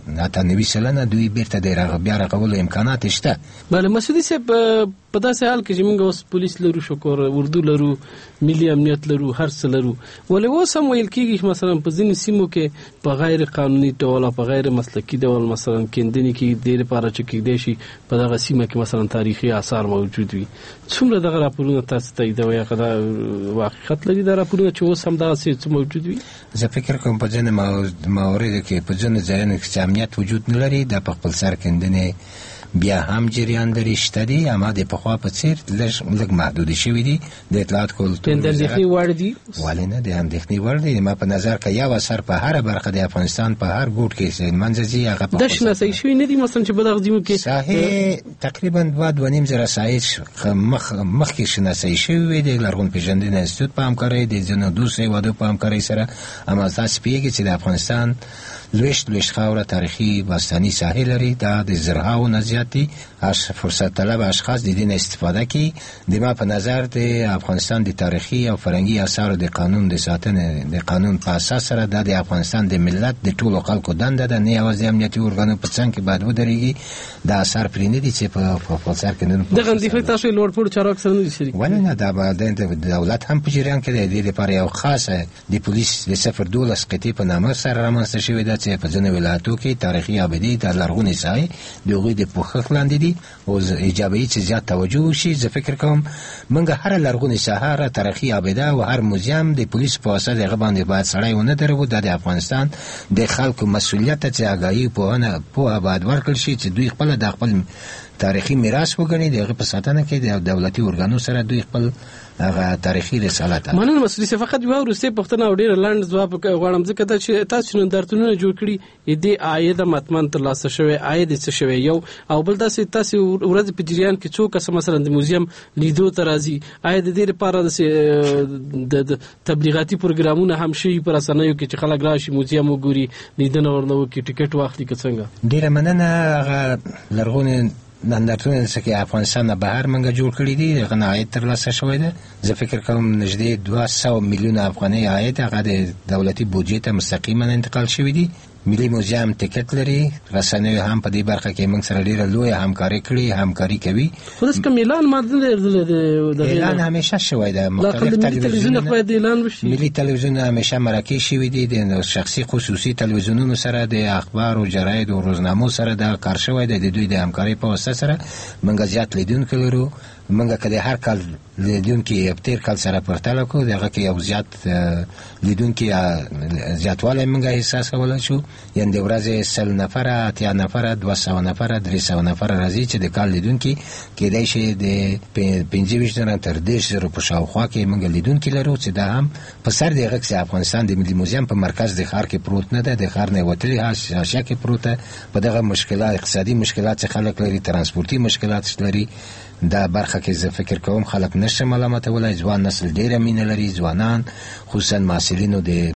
90% دوی بیرته د بیا رغولو امکانات شته. بله مسعودي صاحب، په داسې حال کې چې موږ اوس پولیس لرو، شکر اردو لرو، ملي امنیت لرو، هر څه لرو، ولې اوس هم ویل کېږي مثلا په ځینې سیمو کې په غیر قانوني ډول او په غیر مسلکي ډول مثلا کیندنې کې د لپاره چې کېدای شي په دغه سیمه کې مثلا تاریخي آثار موجود وي. څومره دغه راپورونه تاسو ته دا وایي دا واقعیت لري دا راپورونه چې اوس هم دغه څه موجود وي؟ زه فکر کوم په ځینې موارد کې په ځینې ځایونو کې امنیت وجود نه لري، د په خپل سر کېندنې بیا هم جریان لري شته دي، اما د پخوا په څیر لږ محدود شوي دي. د اطلاعات کلتور د اندېښنې وړ دي، ولې نه د اندېښنې وړ دي. ما په نظر کې یو اثر په هر برخه د افغانستان په هر ګوټ کې منځ ځي هغه د شناسۍ شوي نه دي. مثلا چې په دغه ځینو کې ساحې تقریبا 2.5 زره ساحې مخکې شناسۍ شوي دي. لرغون پیژندنې انستیتوت په همکارۍ د ځینو دوسرو هېوادو په همکارۍ سره. اما تاسو پوهېږئ چې د افغانستان لویشت خاوره تاریخي باستاني ساحې لري. دا د زرهاو نه زیات دي. فرصت طلب اشخاص د دې نه استفاده کوي. د ما په نظر د افغانستان د تاریخي او فرهنګي آثارو د قانون د ساتنې د قانون په اساس سره د افغانستان د ملت د ټولو خلکو دنده ده، نه یوازې امنیتي ارګانو په څنګ کې باید ودرېږي. د آثار پرې نه دي چې په خپل سر کې نه دغه اندېښنې تاسو لوړ پوړو چارواکو سره نه دي شریک؟ ولې نه، دا به د دولت هم په جریان کې دی. د لپاره یو خاصه د پولیس د 012 قطعې په نامه سره رامنځته شوې ده چې په ځینو ولایتو کې تاریخي ابدي د لرغونې ساحې د هغوی د پوښښ لاندې دي او ایجابي چې زیات توجه وشي. زه فکر کوم موږ هر لرغونې ساحه تاریخي ابده او هر موزیم د پولیس په واسطه دغه باندې باید سړی ونه درو. د افغانستان د خلکو مسؤلیت ته آګاهي پوهه باید ورکړل شي چې دوی خپل تاریخي میراث وګڼي دغه په ساتنه کې د دولتي ارګانو سره دوی خپل هغه تاریخي رسالت. مننه مسؤل صاحب. فقط یو وروستي پوښتنه او ډیر لاند ځواب غواړم ځکه چې تاسو نندارتونونه جوړ کړي دې عاید متمن ترلاسه شوی عاید څه شوی یو او بل تاسو ورځ په جریان کې څوک مثلا د موزیم لیدو ته راځي عاید دې لپاره د تبلیغاتي پروګرامونه هم شي پر اسانیو کې چې خلک راشي موزیم وګوري لیدنه ورنو کې ټیکټ واخلي که څنګه. ډیره مننه. هغه لرغونی نندارتونونه چې افغانستان نه بهر منګه جوړ کړی دي هغه عاید ترلاسه شوی دی. زه فکر کوم نږدې 200 میلیون افغانۍ عاید هغه د دولتي بودجې ته مستقیما انتقال شوی دی. ملي موزیم ټیکټ لري. رسنۍ هم په دې برخه کې موږ سره ډیره لوی همکاري کوي. خو داس کوم اعلان ماده اعلان همیشه شوی دی. مختلف تلویزیونونه ملي تلویزیون همیشه مرکه شوی دي د شخصي خصوصي تلویزیونونو سره د اخبار او جراید او روزنامو سره د کار شوی دی. د دوی د همکاري په واسطه سره موږ زیات لیدونکو لرو. موږ کله هر کال لیدونکو ابتیر کال سره پرتله کو دغه کې یو زیات لیدونکو زیاتوالی موږ احساس کولای شو. یعنی د ورځې 100 نفر 80 نفر 200 نفر 300 نفر راځي چې د کال لیدونکو کېدای شي د 25 نه تر 10 په شاوخوا کې موږ لیدونکو لرو چې دا هم په سر دغه کې افغانستان د ملي موزیم په مرکز د ښار کې پروت نه ده. د ښار نه وتلی حاشیه کې پروت. په دغه مشکلات اقتصادي مشکلات چې خلک لري ترانسپورتي مشکلات لري دا برخه کې زه فکر کوم خلک نشه ملامتولای. ځوان نسل ډیره مینه لري. ځوانان خصوصا محصلینو د